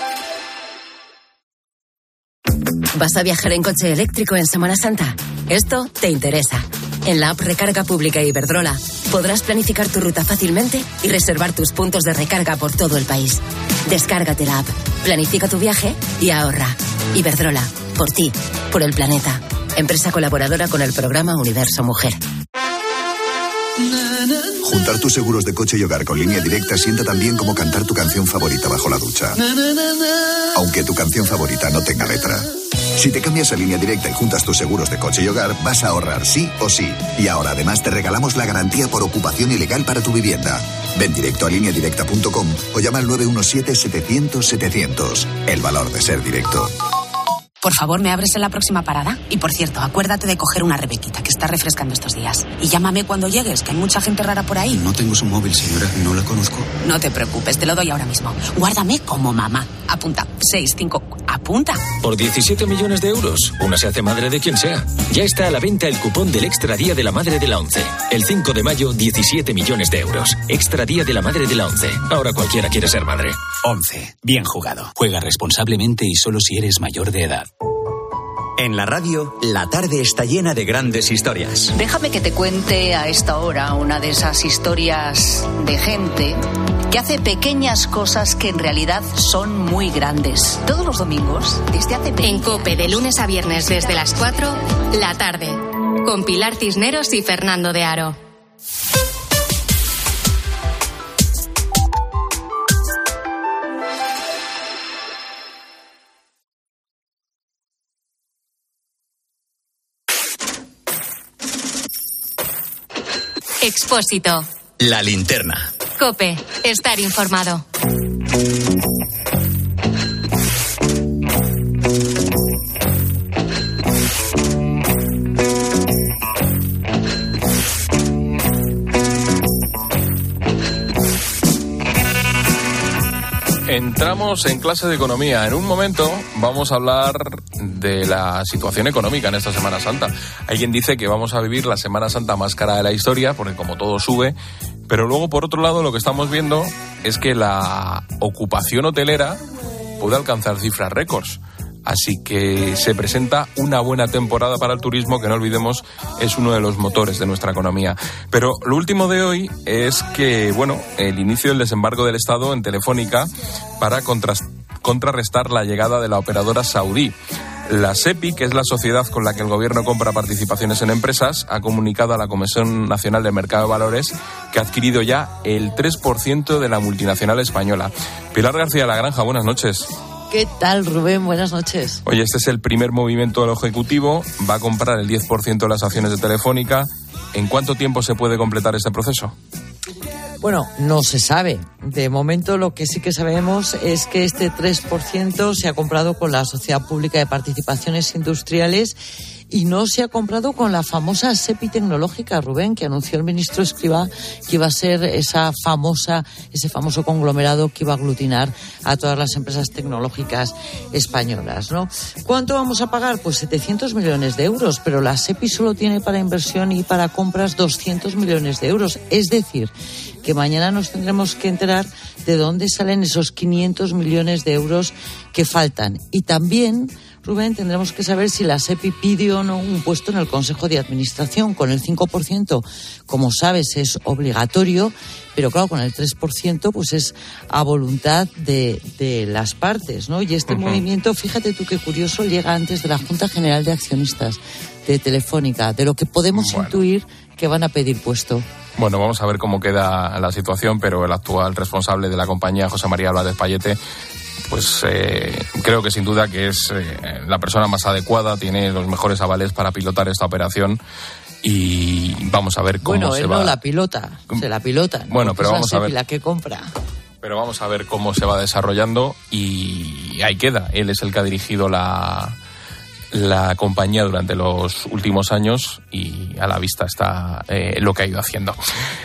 ¿Vas a viajar en coche eléctrico en Semana Santa? Esto te interesa. En la app Recarga Pública Iberdrola podrás planificar tu ruta fácilmente y reservar tus puntos de recarga por todo el país. Descárgate la app, planifica tu viaje y ahorra. Iberdrola, por ti, por el planeta. Empresa colaboradora con el programa Universo Mujer. Juntar tus seguros de coche y hogar con Línea Directa sienta tan bien como cantar tu canción favorita bajo la ducha. Aunque tu canción favorita no tenga letra. Si te cambias a Línea Directa y juntas tus seguros de coche y hogar, vas a ahorrar sí o sí. Y ahora además te regalamos la garantía por ocupación ilegal para tu vivienda. Ven directo a línea directa punto com o llama al nueve uno siete setecientos setecientos. El valor de ser directo. Por favor, ¿me abres en la próxima parada? Y por cierto, acuérdate de coger una Rebequita, que está refrescando estos días. Y llámame cuando llegues, que hay mucha gente rara por ahí. No tengo su móvil, señora, no la conozco. No te preocupes, te lo doy ahora mismo. Guárdame como mamá. Apunta, seis, cinco, apunta. Por diecisiete millones de euros, una se hace madre de quien sea. Ya está a la venta el cupón del Extra Día de la Madre de la ONCE. El cinco de mayo, diecisiete millones de euros. Extra Día de la Madre de la ONCE. Ahora cualquiera quiere ser madre. ONCE. Bien jugado. Juega responsablemente y solo si eres mayor de edad. En la radio, la tarde está llena de grandes historias. Déjame que te cuente a esta hora una de esas historias de gente que hace pequeñas cosas que en realidad son muy grandes. Todos los domingos, desde hace En COPE, de lunes a viernes desde las cuatro, la tarde, con Pilar Cisneros y Fernando de Aro. Expósito. La Linterna. COPE. Estar informado. Entramos en clase de economía. En un momento vamos a hablar de la situación económica en esta Semana Santa. Hay quien dice que vamos a vivir la Semana Santa más cara de la historia, porque como todo sube, pero luego por otro lado lo que estamos viendo es que la ocupación hotelera puede alcanzar cifras récords. Así que se presenta una buena temporada para el turismo, que no olvidemos es uno de los motores de nuestra economía. Pero lo último de hoy es que, bueno, el inicio del desembarco del Estado en Telefónica para contras- contrarrestar la llegada de la operadora saudí. La SEPI, que es la sociedad con la que el gobierno compra participaciones en empresas, ha comunicado a la Comisión Nacional del Mercado de Valores que ha adquirido ya el tres por ciento de la multinacional española. Pilar García La Granja, buenas noches. ¿Qué tal, Rubén? Buenas noches. Oye, este es el primer movimiento del Ejecutivo. Va a comprar el diez por ciento de las acciones de Telefónica. ¿En cuánto tiempo se puede completar este proceso? Bueno, no se sabe. De momento lo que sí que sabemos es que este tres por ciento se ha comprado con la Sociedad Pública de Participaciones Industriales y no se ha comprado con la famosa SEPI tecnológica, Rubén, que anunció el ministro Escrivá que iba a ser esa famosa, ese famoso conglomerado que iba a aglutinar a todas las empresas tecnológicas españolas, ¿no? ¿Cuánto vamos a pagar? Pues setecientos millones de euros, pero la SEPI solo tiene para inversión y para compras doscientos millones de euros. Es decir, que mañana nos tendremos que enterar de dónde salen esos quinientos millones de euros que faltan. Y también Rubén, tendremos que saber si la SEPI pide o no un puesto en el Consejo de Administración. Con el cinco por ciento, como sabes, es obligatorio, pero claro, con el tres por ciento pues es a voluntad de, de las partes, ¿no? Y este uh-huh. movimiento, fíjate tú qué curioso, llega antes de la Junta General de Accionistas de Telefónica, de lo que podemos bueno. intuir que van a pedir puesto. Bueno, vamos a ver cómo queda la situación, pero el actual responsable de la compañía, José María Álvarez Payete, pues eh, creo que sin duda que es eh, la persona más adecuada, tiene los mejores avales para pilotar esta operación y vamos a ver cómo bueno, se él va. No la pilota, se la pilota. Bueno, pero vamos a ver la que compra. Pero vamos a ver cómo se va desarrollando y ahí queda. Él es el que ha dirigido la la compañía durante los últimos años y a la vista está eh, lo que ha ido haciendo.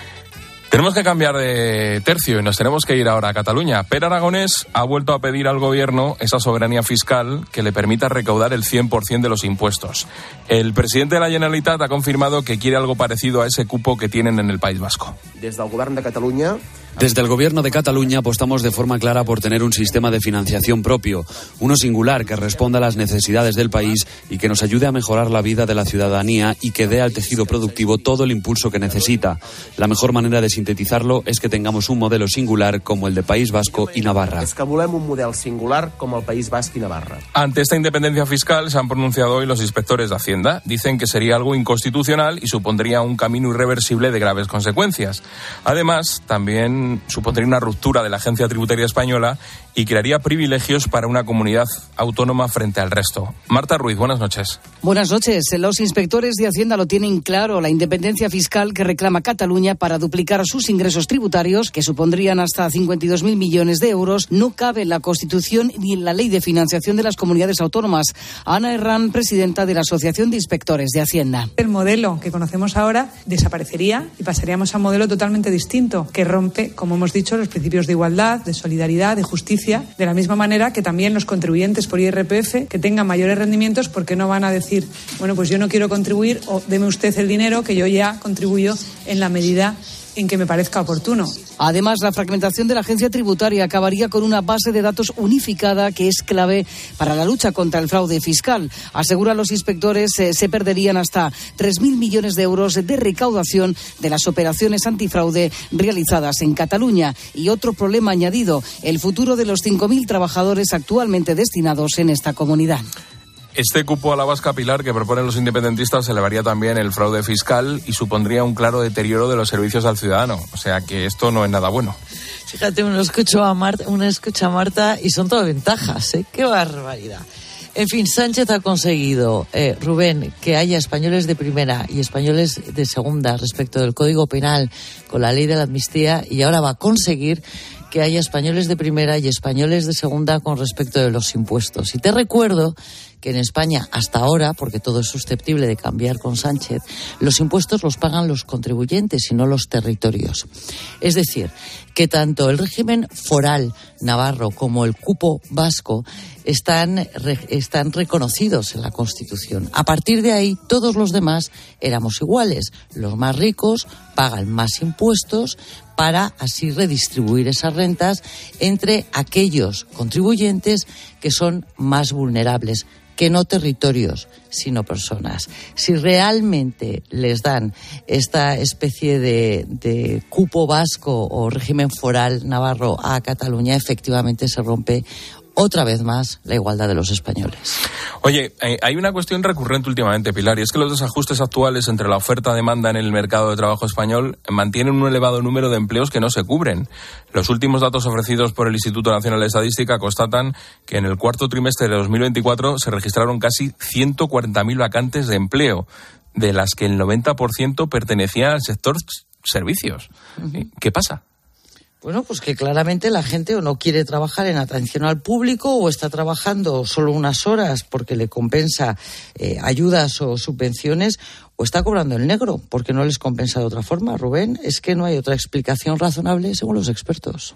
Tenemos que cambiar de tercio y nos tenemos que ir ahora a Cataluña. Pere Aragonés ha vuelto a pedir al gobierno esa soberanía fiscal que le permita recaudar el cien por ciento de los impuestos. El presidente de la Generalitat ha confirmado que quiere algo parecido a ese cupo que tienen en el País Vasco. Desde el Govern de Cataluña... Desde el Gobierno de Cataluña apostamos de forma clara por tener un sistema de financiación propio, uno singular que responda a las necesidades del país y que nos ayude a mejorar la vida de la ciudadanía y que dé al tejido productivo todo el impulso que necesita. La mejor manera de sintetizarlo es que tengamos un modelo singular como el de País Vasco y Navarra. Es que volem un modelo singular como el País Vasco y Navarra. Ante esta independencia fiscal se han pronunciado hoy los inspectores de Hacienda. Dicen que sería algo inconstitucional y supondría un camino irreversible de graves consecuencias. Además, también supondría una ruptura de la Agencia Tributaria Española y crearía privilegios para una comunidad autónoma frente al resto. Marta Ruiz, buenas noches. Buenas noches. Los inspectores de Hacienda lo tienen claro. La independencia fiscal que reclama Cataluña para duplicar sus ingresos tributarios, que supondrían hasta cincuenta y dos mil millones de euros, no cabe en la Constitución ni en la Ley de Financiación de las Comunidades Autónomas. Ana Herrán, presidenta de la Asociación de Inspectores de Hacienda. El modelo que conocemos ahora desaparecería y pasaríamos a un modelo totalmente distinto, que rompe, como hemos dicho, los principios de igualdad, de solidaridad, de justicia, de la misma manera que también los contribuyentes por I R P F que tengan mayores rendimientos, porque no van a decir, bueno, pues yo no quiero contribuir o deme usted el dinero que yo ya contribuyo en la medida en que me parezca oportuno. Además, la fragmentación de la agencia tributaria acabaría con una base de datos unificada que es clave para la lucha contra el fraude fiscal. Aseguran los inspectores, eh, se perderían hasta tres mil millones de euros de recaudación de las operaciones antifraude realizadas en Cataluña. Y otro problema añadido, el futuro de los cinco mil trabajadores actualmente destinados en esta comunidad. Este cupo a la vasca, Pilar, que proponen los independentistas elevaría también el fraude fiscal y supondría un claro deterioro de los servicios al ciudadano. O sea que esto no es nada bueno. Fíjate, uno escucha a Marta, uno escucha a Marta y son todas ventajas, ¿eh? ¡Qué barbaridad! En fin, Sánchez ha conseguido, eh, Rubén, que haya españoles de primera y españoles de segunda respecto del Código Penal con la ley de la amnistía, y ahora va a conseguir que haya españoles de primera y españoles de segunda con respecto de los impuestos. Y te recuerdo que en España, hasta ahora, porque todo es susceptible de cambiar con Sánchez, los impuestos los pagan los contribuyentes y no los territorios. Es decir, que tanto el régimen foral navarro como el cupo vasco están, están reconocidos en la Constitución. A partir de ahí, todos los demás éramos iguales. Los más ricos pagan más impuestos para así redistribuir esas rentas entre aquellos contribuyentes que son más vulnerables, que no territorios, sino personas. Si realmente les dan esta especie de, de cupo vasco o régimen foral navarro a Cataluña, efectivamente se rompe otra vez más la igualdad de los españoles. Oye, eh, hay una cuestión recurrente últimamente, Pilar, y es que los desajustes actuales entre la oferta-demanda en el mercado de trabajo español mantienen un elevado número de empleos que no se cubren. Los últimos datos ofrecidos por el Instituto Nacional de Estadística constatan que en el cuarto trimestre de dos mil veinticuatro se registraron casi ciento cuarenta mil vacantes de empleo, de las que el noventa por ciento pertenecía al sector servicios. Uh-huh. ¿Qué pasa? Bueno, pues que claramente la gente o no quiere trabajar en atención al público o está trabajando solo unas horas porque le compensa eh, ayudas o subvenciones, o está cobrando el negro porque no les compensa de otra forma. Rubén, es que no hay otra explicación razonable según los expertos.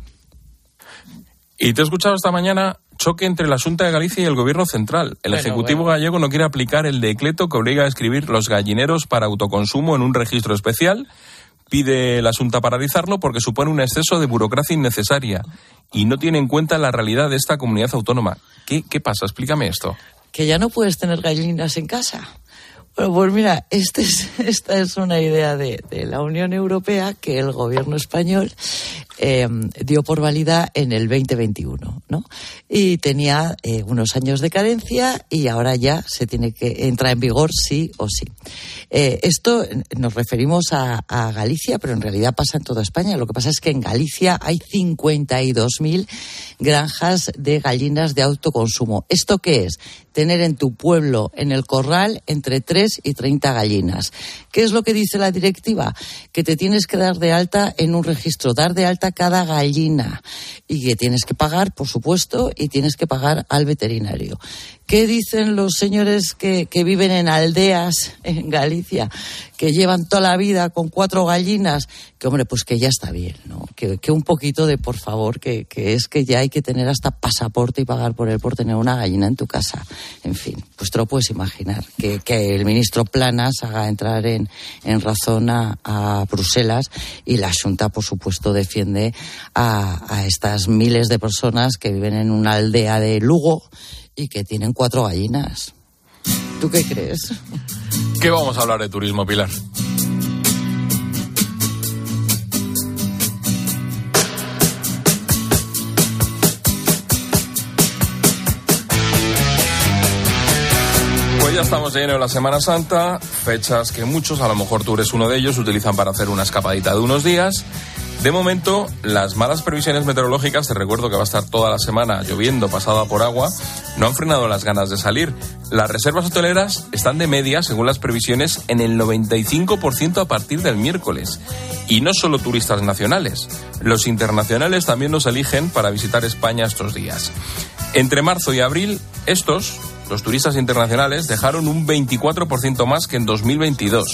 Y te he escuchado esta mañana choque entre la Xunta de Galicia y el Gobierno Central. El bueno, Ejecutivo bueno. gallego no quiere aplicar el decreto que obliga a escribir los gallineros para autoconsumo en un registro especial. Pide la Xunta paralizarlo porque supone un exceso de burocracia innecesaria y no tiene en cuenta la realidad de esta comunidad autónoma. ¿Qué, qué pasa? Explícame esto. Que ya no puedes tener gallinas en casa. Bueno, pues mira, este es, esta es una idea de, de la Unión Europea que el gobierno español eh, dio por válida en el veinte veintiuno, ¿no? Y tenía eh, unos años de carencia y ahora ya se tiene que entrar en vigor sí o sí. Eh, esto nos referimos a, a Galicia, pero en realidad pasa en toda España. Lo que pasa es que en Galicia hay cincuenta y dos mil granjas de gallinas de autoconsumo. ¿Esto qué es? Tener en tu pueblo, en el corral, entre tres y treinta gallinas. ¿Qué es lo que dice la directiva? Que te tienes que dar de alta en un registro, dar de alta cada gallina y que tienes que pagar, por supuesto, y tienes que pagar al veterinario. ¿Qué dicen los señores que, que viven en aldeas en Galicia, que llevan toda la vida con cuatro gallinas? Que, hombre, pues que ya está bien, ¿no? Que, que un poquito de, por favor, que, que es que ya hay que tener hasta pasaporte y pagar por él por tener una gallina en tu casa. En fin, pues te lo puedes imaginar. Que, que el ministro Planas haga entrar en, en razón a, a Bruselas y la Xunta, por supuesto, defiende a, a estas miles de personas que viven en una aldea de Lugo y que tienen cuatro gallinas. ¿Tú qué crees? ¿Qué vamos a hablar de turismo, Pilar? Pues ya estamos llenos de la Semana Santa, fechas que muchos, a lo mejor tú eres uno de ellos, utilizan para hacer una escapadita de unos días. De momento, las malas previsiones meteorológicas, te recuerdo que va a estar toda la semana lloviendo, pasada por agua, no han frenado las ganas de salir. Las reservas hoteleras están de media, según las previsiones, en el noventa y cinco por ciento a partir del miércoles. Y no solo turistas nacionales, los internacionales también nos eligen para visitar España estos días. Entre marzo y abril, estos, los turistas internacionales, dejaron un veinticuatro por ciento más que en dos mil veintidós.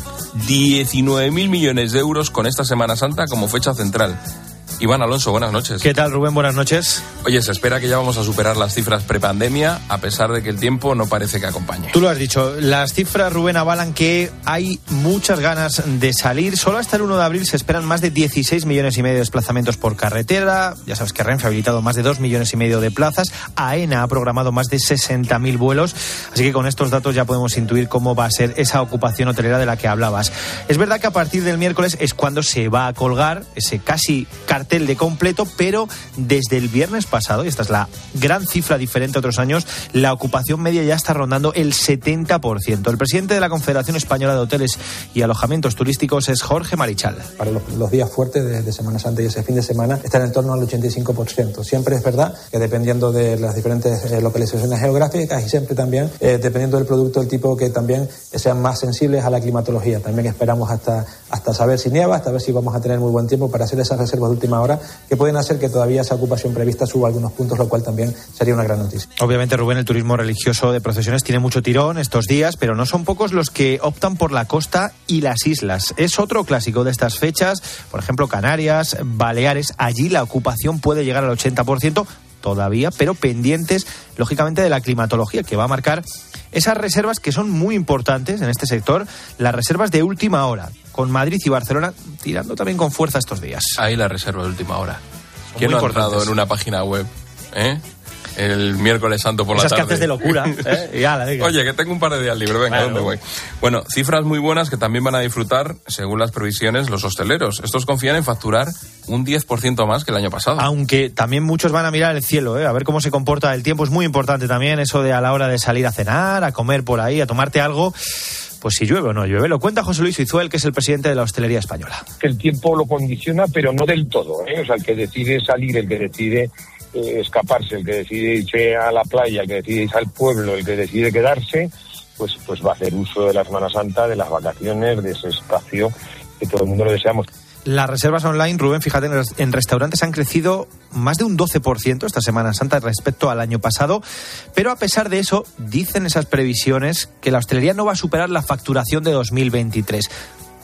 diecinueve mil millones de euros con esta Semana Santa como fecha central. Iván Alonso, buenas noches. ¿Qué tal, Rubén? Buenas noches. Oye, se espera que ya vamos a superar las cifras prepandemia, a pesar de que el tiempo no parece que acompañe. Tú lo has dicho, las cifras, Rubén, avalan que hay muchas ganas de salir. Solo hasta el uno de abril se esperan más de dieciséis millones y medio de desplazamientos por carretera. Ya sabes que Renfe ha habilitado más de dos millones y medio de plazas. AENA ha programado más de sesenta mil vuelos. Así que con estos datos ya podemos intuir cómo va a ser esa ocupación hotelera de la que hablabas. Es verdad que a partir del miércoles es cuando se va a colgar ese casi cartel de completo, pero desde el viernes pasado, y esta es la gran cifra diferente a otros años, la ocupación media ya está rondando el setenta por ciento. El presidente de la Confederación Española de Hoteles y Alojamientos Turísticos es Jorge Marichal. Para los, los días fuertes de, de Semana Santa y ese fin de semana están en torno al ochenta y cinco por ciento. Siempre es verdad que dependiendo de las diferentes eh, localizaciones geográficas y siempre también eh, dependiendo del producto, el tipo que también sean más sensibles a la climatología. También esperamos hasta, hasta saber si nieva, hasta ver si vamos a tener muy buen tiempo para hacer esas reservas de última hora que pueden hacer que todavía esa ocupación prevista suba algunos puntos, lo cual también sería una gran noticia. Obviamente, Rubén, el turismo religioso de procesiones tiene mucho tirón estos días, pero no son pocos los que optan por la costa y las islas. Es otro clásico de estas fechas, por ejemplo, Canarias, Baleares. Allí la ocupación puede llegar al ochenta por ciento todavía, pero pendientes, lógicamente, de la climatología, que va a marcar esas reservas que son muy importantes en este sector, las reservas de última hora, con Madrid y Barcelona tirando también con fuerza estos días. Ahí la reserva de última hora. ¿Quién no ha entrado en una página web, eh? El miércoles santo por Esas la tarde? Esas que haces de locura, ¿eh? Ya, la digo. Oye, que tengo un par de días libres, venga, bueno. ¿Dónde voy? Bueno, cifras muy buenas que también van a disfrutar, según las previsiones, los hosteleros. Estos confían en facturar un diez por ciento más que el año pasado. Aunque también muchos van a mirar el cielo, ¿eh? A ver cómo se comporta el tiempo. Es muy importante también eso de a la hora de salir a cenar, a comer por ahí, a tomarte algo. Pues si llueve o no llueve. Lo cuenta José Luis Izuel, que es el presidente de la hostelería española. Que el tiempo lo condiciona, pero no del todo, ¿eh? O sea, el que decide salir, el que decide eh, escaparse, el que decide irse a la playa, el que decide irse al pueblo, el que decide quedarse, pues, pues va a hacer uso de la Semana Santa, de las vacaciones, de ese espacio que todo el mundo lo deseamos. Las reservas online, Rubén, fíjate, en restaurantes han crecido más de un doce por ciento esta Semana Santa respecto al año pasado, pero a pesar de eso, dicen esas previsiones que la hostelería no va a superar la facturación de dos mil veintitrés.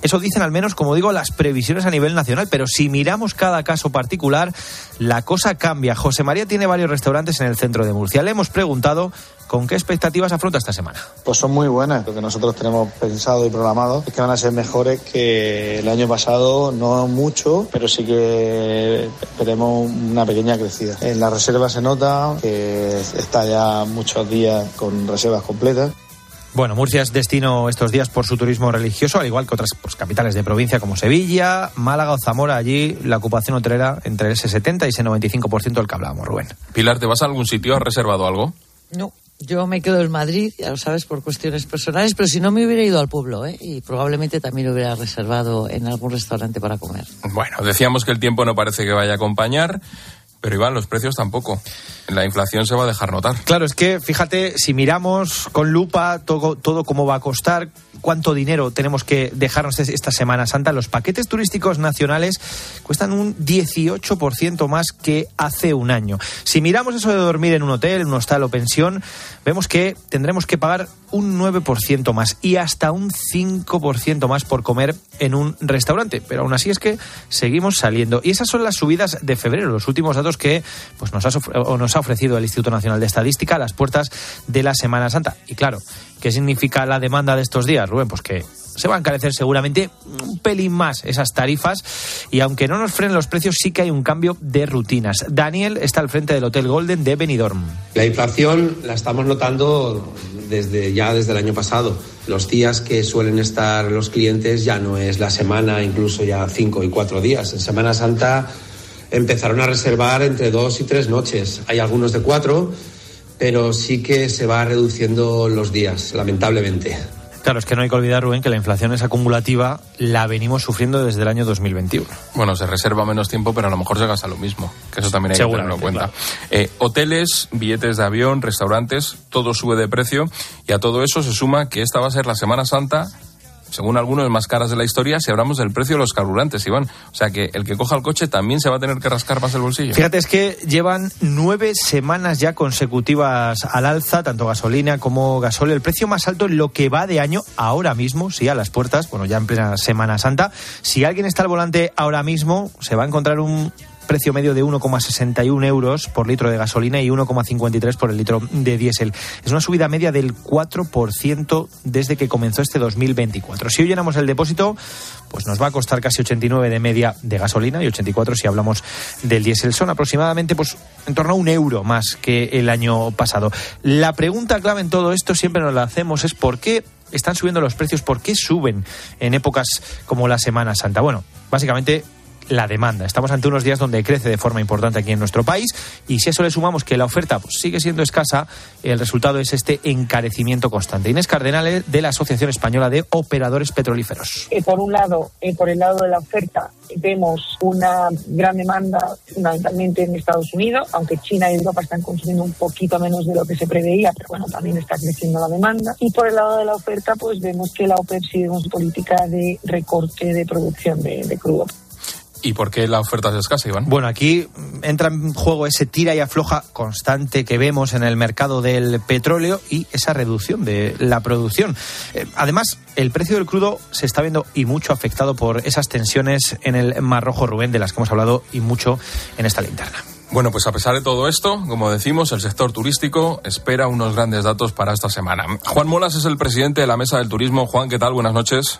Eso dicen al menos, como digo, las previsiones a nivel nacional, pero si miramos cada caso particular, la cosa cambia. José María tiene varios restaurantes en el centro de Murcia. Le hemos preguntado con qué expectativas afronta esta semana. Pues son muy buenas. Lo que nosotros tenemos pensado y programado es que van a ser mejores que el año pasado, no mucho, pero sí que esperemos una pequeña crecida. En la reserva se nota que está ya muchos días con reservas completas. Bueno, Murcia es destino estos días por su turismo religioso, al igual que otras pues, capitales de provincia como Sevilla, Málaga o Zamora. Allí la ocupación hotelera entre ese setenta y ese noventa y cinco por ciento del que hablábamos, Rubén. Pilar, ¿te vas a algún sitio? ¿Has reservado algo? No, yo me quedo en Madrid, ya lo sabes, por cuestiones personales, pero si no me hubiera ido al pueblo, ¿eh? Y probablemente también hubiera reservado en algún restaurante para comer. Bueno, decíamos que el tiempo no parece que vaya a acompañar, pero Iván, los precios tampoco. La inflación se va a dejar notar. Claro, es que fíjate, si miramos con lupa todo, todo cómo va a costar, cuánto dinero tenemos que dejarnos esta Semana Santa, los paquetes turísticos nacionales cuestan un dieciocho por ciento más que hace un año. Si miramos eso de dormir en un hotel, en un hostal o pensión, vemos que tendremos que pagar un nueve por ciento más y hasta un cinco por ciento más por comer en un restaurante. Pero aún así es que seguimos saliendo. Y esas son las subidas de febrero, los últimos datos que pues, nos, ha, o nos ha ofrecido el Instituto Nacional de Estadística a las puertas de la Semana Santa. Y claro, ¿qué significa la demanda de estos días, Rubén? Pues que se va a encarecer seguramente un pelín más esas tarifas y aunque no nos frenen los precios, sí que hay un cambio de rutinas. Daniel está al frente del Hotel Golden de Benidorm. La inflación la estamos notando desde ya desde el año pasado. Los días que suelen estar los clientes ya no es la semana, incluso ya cinco y cuatro días. En Semana Santa empezaron a reservar entre dos y tres noches. Hay algunos de cuatro, pero sí que se va reduciendo los días, lamentablemente. Claro, es que no hay que olvidar, Rubén, que la inflación es acumulativa, la venimos sufriendo desde el año dos mil veintiuno. Bueno, se reserva menos tiempo, pero a lo mejor se gasta lo mismo, que eso también hay que tenerlo en cuenta. Claro. Eh, hoteles, billetes de avión, restaurantes, todo sube de precio y a todo eso se suma que esta va a ser la Semana Santa, según algunos, más caras de la historia si hablamos del precio de los carburantes, Iván. O sea que el que coja el coche también se va a tener que rascar más el bolsillo. Fíjate, es que llevan nueve semanas ya consecutivas al alza, tanto gasolina como gasóleo. El precio más alto en lo que va de año ahora mismo, sí, a las puertas, bueno, ya en plena Semana Santa. Si alguien está al volante ahora mismo, se va a encontrar un precio medio de uno coma sesenta y uno euros por litro de gasolina y uno coma cincuenta y tres por el litro de diésel. Es una subida media del cuatro por ciento desde que comenzó este dos mil veinticuatro. Si hoy llenamos el depósito, pues nos va a costar casi ochenta y nueve de media de gasolina y ochenta y cuatro si hablamos del diésel. Son aproximadamente pues en torno a un euro más que el año pasado. La pregunta clave en todo esto siempre nos la hacemos es ¿por qué están subiendo los precios? ¿Por qué suben en épocas como la Semana Santa? Bueno, básicamente la demanda. Estamos ante unos días donde crece de forma importante aquí en nuestro país y si a eso le sumamos que la oferta pues, sigue siendo escasa, el resultado es este encarecimiento constante. Inés Cardenales, de la Asociación Española de Operadores Petrolíferos. Eh, por un lado, eh, por el lado de la oferta, vemos una gran demanda fundamentalmente en Estados Unidos, aunque China y Europa están consumiendo un poquito menos de lo que se preveía, pero bueno, también está creciendo la demanda. Y por el lado de la oferta, pues vemos que la OPEP sigue con su política de recorte de producción de, de crudo. ¿Y por qué la oferta es escasa, Iván? Bueno, aquí entra en juego ese tira y afloja constante que vemos en el mercado del petróleo y esa reducción de la producción. Eh, además, el precio del crudo se está viendo y mucho afectado por esas tensiones en el Mar Rojo, Rubén, de las que hemos hablado y mucho en esta linterna. Bueno, pues a pesar de todo esto, como decimos, el sector turístico espera unos grandes datos para esta semana. Juan Molas es el presidente de la Mesa del Turismo. Juan, ¿qué tal? Buenas noches.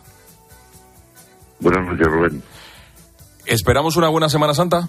Buenas noches, Rubén. ¿Esperamos una buena Semana Santa?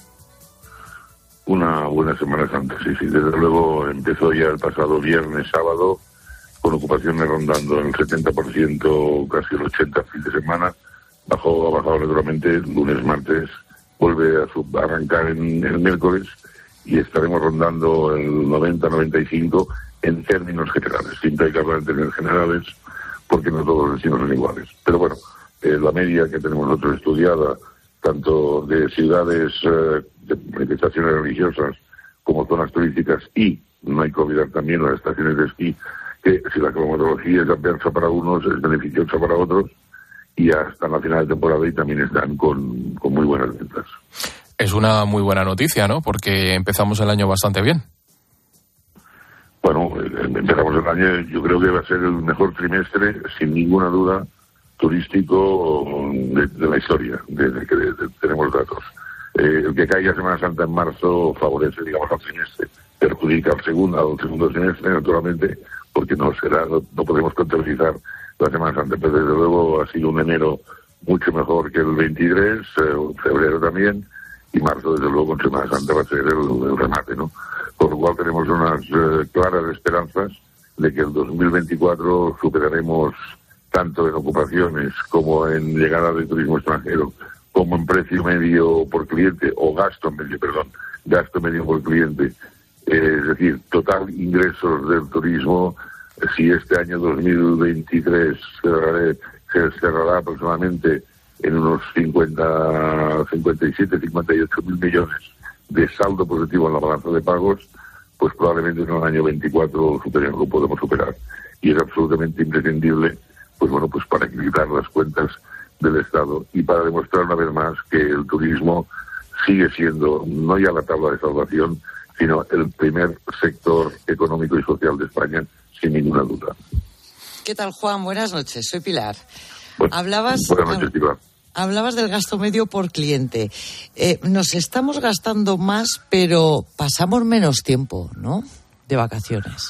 Una buena Semana Santa, sí, sí. Desde luego empezó ya el pasado viernes, sábado, con ocupaciones rondando el setenta por ciento, casi el ochenta por ciento fin de semana. Bajó, ha bajado regularmente, lunes, martes, vuelve a, sub, a arrancar en el miércoles y estaremos rondando el noventa noventa y cinco en términos generales. Siempre hay que hablar en términos generales porque no todos los destinos son iguales. Pero bueno, eh, la media que tenemos nosotros estudiada, tanto de ciudades, eh, de manifestaciones religiosas como zonas turísticas y no hay que olvidar también las estaciones de esquí, que si la climatología es adversa para unos es beneficiosa para otros y hasta la final de temporada y también están con, con muy buenas ventas. Es una muy buena noticia, ¿no? Porque empezamos el año bastante bien. Bueno, empezamos el año, yo creo que va a ser el mejor trimestre, sin ninguna duda, turístico de, de la historia, desde que de, de, tenemos datos. Eh, el que caiga Semana Santa en marzo favorece, digamos, al trimestre, perjudica al segundo, al segundo semestre, naturalmente, porque no será, no, no podemos contabilizar la Semana Santa, pero desde luego ha sido un enero mucho mejor que el veintitrés, eh, febrero también, y marzo, desde luego, con Semana Santa va a ser el, el remate, ¿no? Por lo cual tenemos unas eh, claras esperanzas de que el dos mil veinticuatro superaremos tanto en ocupaciones como en llegada de turismo extranjero, como en precio medio por cliente, o gasto medio, perdón, gasto medio por cliente. Eh, es decir, total ingresos del turismo, eh, si este año dos mil veintitrés cerraré, se cerrará aproximadamente en unos cincuenta, cincuenta y siete, cincuenta y ocho mil millones de saldo positivo en la balanza de pagos, pues probablemente en el año veinticuatro superior lo podemos superar. Y es absolutamente imprescindible, pues bueno, pues para equilibrar las cuentas del Estado y para demostrar una vez más que el turismo sigue siendo no ya la tabla de salvación, sino el primer sector económico y social de España, sin ninguna duda. ¿Qué tal, Juan? Buenas noches, soy Pilar. Bueno, hablabas, buenas noches, Pilar. Hablabas del gasto medio por cliente. Eh, nos estamos gastando más, pero pasamos menos tiempo, ¿no?, de vacaciones.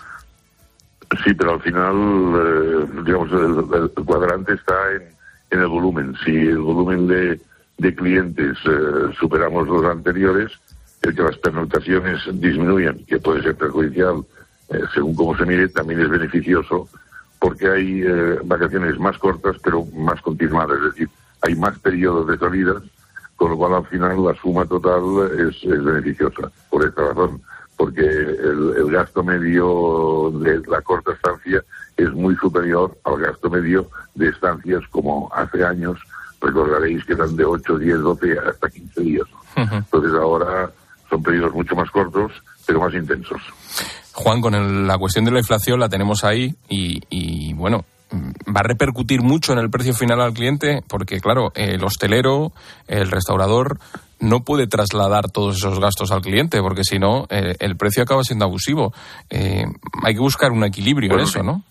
Sí, pero al final, eh, digamos, el, el cuadrante está en, en el volumen. Si el volumen de, de clientes eh, superamos los anteriores, el que las pernoctaciones disminuyan, que puede ser perjudicial eh, según cómo se mire, también es beneficioso porque hay eh, vacaciones más cortas pero más continuadas, es decir, hay más periodos de salidas, con lo cual al final la suma total es, es beneficiosa, por esta razón, porque el, el gasto medio de la corta estancia es muy superior al gasto medio de estancias como hace años, recordaréis que eran de ocho, diez, doce hasta quince días. Uh-huh. Entonces ahora son periodos mucho más cortos, pero más intensos. Juan, con el, la cuestión de la inflación la tenemos ahí y, y bueno, va a repercutir mucho en el precio final al cliente porque, claro, el hostelero, el restaurador no puede trasladar todos esos gastos al cliente porque si no, eh, el precio acaba siendo abusivo. Eh, hay que buscar un equilibrio bueno, en eso, ¿no?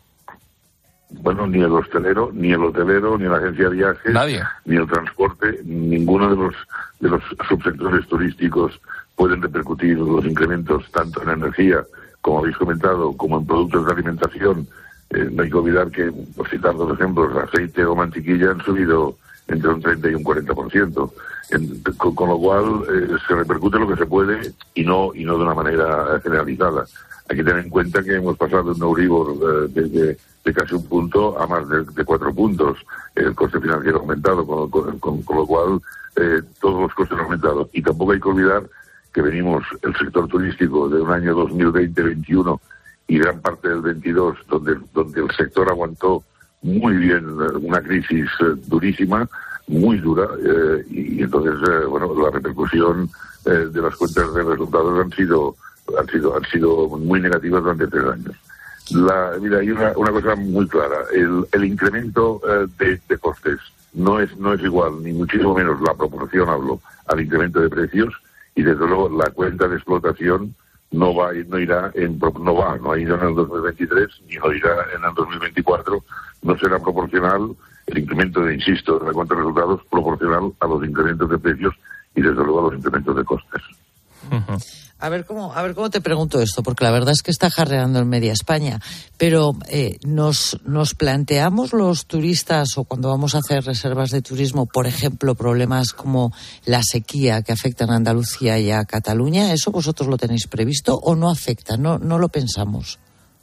Bueno, ni el hostelero, ni el hotelero, ni la agencia de viajes, nadie, ni el transporte, ninguno de los de los subsectores turísticos pueden repercutir los incrementos tanto en energía, como habéis comentado, como en productos de alimentación. Eh, no hay que olvidar que, por citar dos ejemplos, aceite o mantequilla han subido entre un treinta y un cuarenta por ciento. En, con, con lo cual eh, se repercute lo que se puede y no y no de una manera generalizada. Hay que tener en cuenta que hemos pasado de un Euribor eh, de, de, de casi un punto a más de, de cuatro puntos. El coste financiero ha aumentado, con, con, con, con lo cual eh, todos los costes han aumentado. Y tampoco hay que olvidar que venimos el sector turístico de un año dos mil veinte veintiuno y gran parte del veintidós, donde, donde el sector aguantó muy bien una crisis eh, durísima, muy dura, eh, y entonces, eh, bueno, la repercusión eh, de las cuentas de resultados han sido han sido han sido muy negativas durante tres años. La, mira, hay una, una cosa muy clara, el, el incremento eh, de, de costes no es no es igual, ni muchísimo menos la proporción, hablo, al incremento de precios, y desde luego la cuenta de explotación no va no irá en no va no ha ido en el dos mil veintitrés ni no irá en el dos mil veinticuatro, no será proporcional el incremento de, insisto, de la cuenta de resultados proporcional a los incrementos de precios y desde luego a los incrementos de costes. Uh-huh. A ver cómo, a ver cómo te pregunto esto, porque la verdad es que está jarreando en media España. Pero eh, nos, nos planteamos los turistas o cuando vamos a hacer reservas de turismo, por ejemplo, problemas como la sequía que afectan a Andalucía y a Cataluña. ¿Eso vosotros lo tenéis previsto o no afecta? No, no lo pensamos.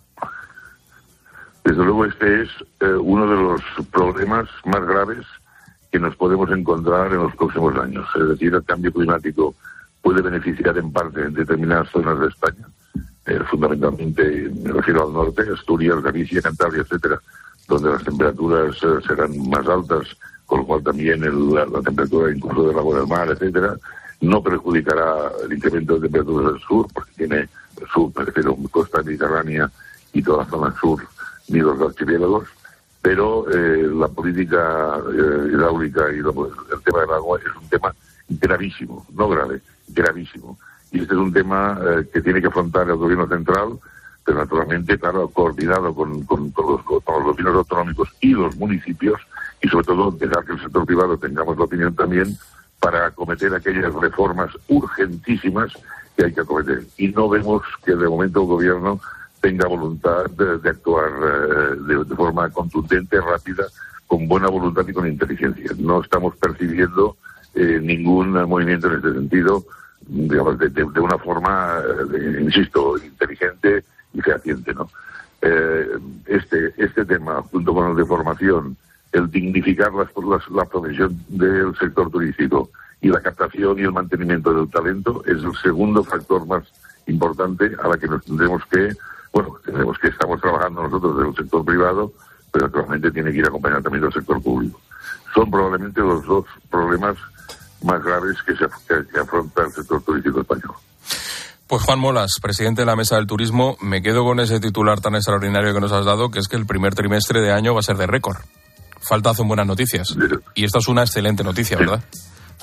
Desde luego este es eh, uno de los problemas más graves que nos podemos encontrar en los próximos años. Es decir, el cambio climático puede beneficiar en parte en determinadas zonas de España, eh, fundamentalmente me refiero al norte, Asturias, Galicia, Cantabria, etcétera, donde las temperaturas eh, serán más altas, con lo cual también el, la, la temperatura incluso del agua del mar, etcétera, no perjudicará el incremento de temperaturas del sur, porque tiene el sur, me refiero a costa mediterránea y toda la zona sur, ni los archipiélagos, pero eh, la política eh, hidráulica y lo, el tema del agua es un tema gravísimo, no grave, gravísimo. Y este es un tema eh, que tiene que afrontar el gobierno central, pero naturalmente, claro, coordinado con, con, con, los, con los gobiernos autonómicos y los municipios, y sobre todo dejar que el sector privado tengamos la opinión también para acometer aquellas reformas urgentísimas que hay que acometer. Y no vemos que de momento el gobierno tenga voluntad de, de actuar eh, de, de forma contundente, rápida, con buena voluntad y con inteligencia. No estamos percibiendo eh, ningún movimiento en este sentido, digamos, de, de, de una forma, de, insisto, inteligente y fehaciente, ¿no? Eh, este, este tema, junto con el de formación, el dignificar las, las, la profesión del sector turístico y la captación y el mantenimiento del talento es el segundo factor más importante a la que nos tendremos que, bueno, tendremos que estamos trabajando nosotros del sector privado, pero actualmente tiene que ir acompañado también del sector público. Son probablemente los dos problemas más graves que se que, que afronta el sector turístico español. Pues Juan Molas, presidente de la Mesa del Turismo, me quedo con ese titular tan extraordinario que nos has dado, que es que el primer trimestre de año va a ser de récord. Falta hacen buenas noticias. Y esta es una excelente noticia, sí. ¿verdad?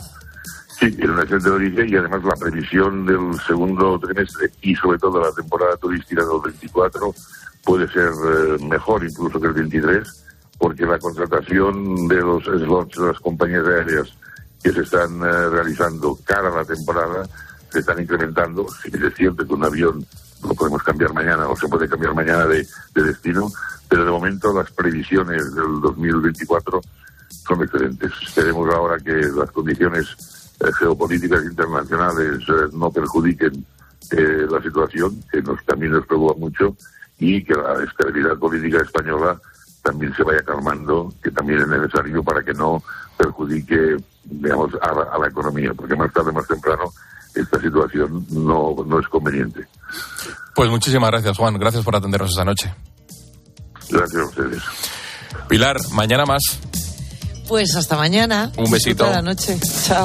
Sí, es una excelente noticia y además la previsión del segundo trimestre y sobre todo la temporada turística del veinticuatro puede ser eh, mejor incluso que el veintitrés, porque la contratación de los slots de las compañías aéreas que se están eh, realizando cara a la temporada se están incrementando. Sí, es cierto que un avión lo podemos cambiar mañana o se puede cambiar mañana de, de destino, pero de momento las previsiones del dos mil veinticuatro son excelentes. Esperemos ahora que las condiciones eh, geopolíticas internacionales eh, no perjudiquen eh, la situación, que nos, también nos preocupa mucho, y que la estabilidad política española también se vaya calmando, que también es necesario para que no perjudique, digamos, a la, a la economía, porque más tarde, más temprano, esta situación no, no es conveniente. Pues muchísimas gracias, Juan. Gracias por atendernos esta noche. Gracias a ustedes. Pilar, mañana más. Pues hasta mañana. Un besito. Disfruta la noche. Chao.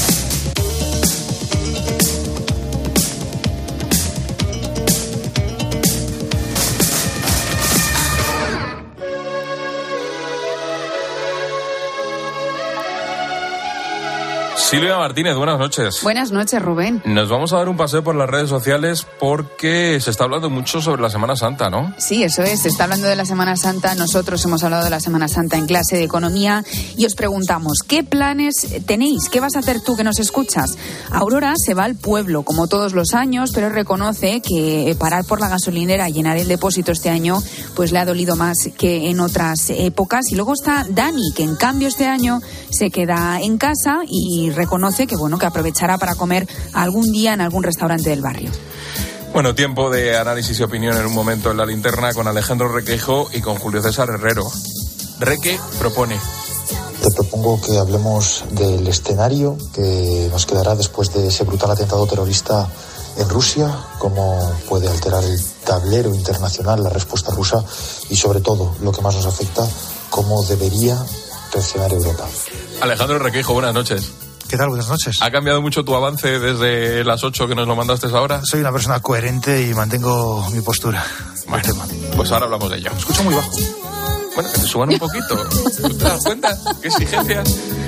Silvia Martínez, buenas noches. Buenas noches, Rubén. Nos vamos a dar un paseo por las redes sociales porque se está hablando mucho sobre la Semana Santa, ¿no? Sí, eso es. Se está hablando de la Semana Santa. Nosotros hemos hablado de la Semana Santa en clase de economía y os preguntamos, ¿qué planes tenéis? ¿Qué vas a hacer tú que nos escuchas? Aurora se va al pueblo, como todos los años, pero reconoce que parar por la gasolinera y llenar el depósito este año pues le ha dolido más que en otras épocas. Y luego está Dani, que en cambio este año se queda en casa y reconoce que bueno que aprovechará para comer algún día en algún restaurante del barrio. Bueno, tiempo de análisis y opinión en un momento en la linterna con Alejandro Requeijo y con Julio César Herrero. Reque propone. Te propongo que hablemos del escenario que nos quedará después de ese brutal atentado terrorista en Rusia, cómo puede alterar el tablero internacional la respuesta rusa y sobre todo, lo que más nos afecta, cómo debería reaccionar Europa. Alejandro Requeijo, buenas noches. ¿Qué tal? Buenas noches. ¿Ha cambiado mucho tu avance desde las ocho que nos lo mandaste ahora? Soy una persona coherente y mantengo mi postura. Bueno, tema. Pues ahora hablamos de ello. Me escucho muy bajo. Bueno, que te suban un poquito. ¿Tú te das cuenta? ¿Qué exigencias?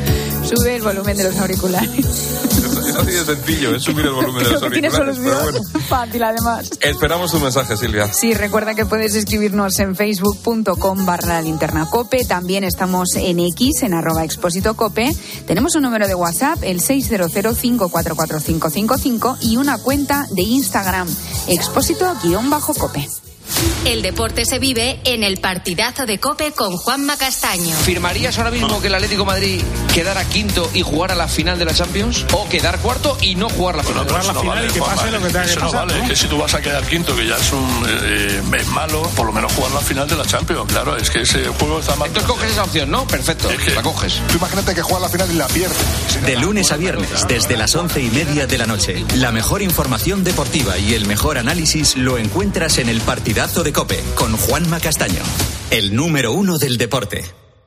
Sube el volumen de los auriculares. Es así de sencillo, es subir el volumen de los auriculares. Pero bueno. Fácil, además. Esperamos tu mensaje, Silvia. Sí, recuerda que puedes escribirnos en facebook punto com barra la linterna cope. También estamos en X, en arroba expósito cope. Tenemos un número de WhatsApp, el seis cero cero, cinco cuatro cuatro, cinco cinco cinco, y una cuenta de Instagram, expósito-cope. El deporte se vive en el partidazo de COPE con Juanma Castaño. ¿Firmarías ahora mismo que el Atlético de Madrid quedara quinto y jugara la final de la Champions? ¿O quedar cuarto y no jugar la final? No, jugar la final vale, y que Juanma, pase lo que tenga que pasar. No vale, ¿no? Que si tú vas a quedar quinto, que ya es un eh, es malo, por lo menos jugar la final de la Champions. Claro, es que ese juego está mal. Entonces coges esa opción, ¿no? Perfecto, es que la coges. Tú imagínate que juegas la final y la pierdes. De lunes a viernes, desde las once y media de la noche, la mejor información deportiva y el mejor análisis lo encuentras en el partidazo de COPE con Juanma Castaño, el número uno del deporte.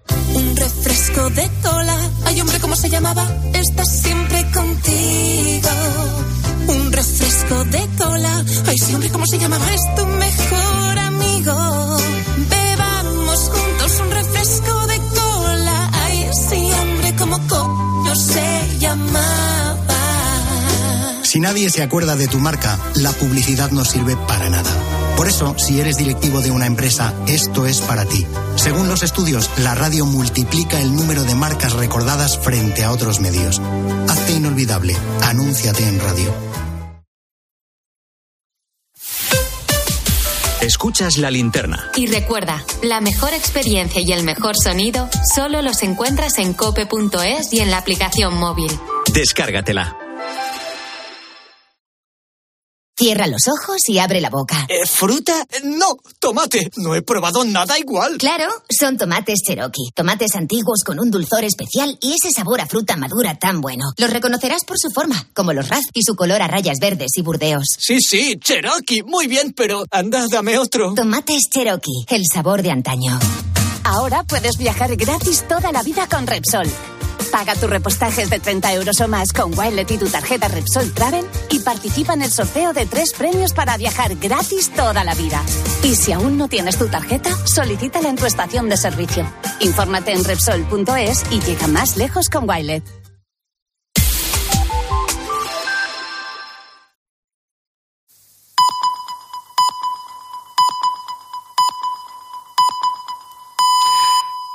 Un refresco de cola. Ay, hombre, ¿cómo se llamaba? Está siempre contigo. Un refresco de cola. Ay, sí, hombre, ¿cómo se llamaba? Es tu mejor amigo. Bebamos juntos un refresco de cola. Ay, sí, hombre, ¿cómo coño se llamaba? Si nadie se acuerda de tu marca, la publicidad no sirve para nada. Por eso, si eres directivo de una empresa, esto es para ti. Según los estudios, la radio multiplica el número de marcas recordadas frente a otros medios. Hazte inolvidable. Anúnciate en radio. Escuchas La Linterna. Y recuerda, la mejor experiencia y el mejor sonido solo los encuentras en cope punto es y en la aplicación móvil. Descárgatela. Cierra los ojos y abre la boca. ¿Eh, ¿Fruta? No, tomate. No he probado nada igual. Claro, son tomates Cherokee. Tomates antiguos con un dulzor especial y ese sabor a fruta madura tan bueno. Los reconocerás por su forma, como los Raz y su color a rayas verdes y burdeos. Sí, sí, Cherokee. Muy bien, pero anda, dame otro. Tomates Cherokee, el sabor de antaño. Ahora puedes viajar gratis toda la vida con Repsol. Paga tus repostajes de treinta euros o más con Wilet y tu tarjeta Repsol Travel y participa en el sorteo de tres premios para viajar gratis toda la vida. Y si aún no tienes tu tarjeta, solicítala en tu estación de servicio. Infórmate en Repsol punto es y llega más lejos con Wilet.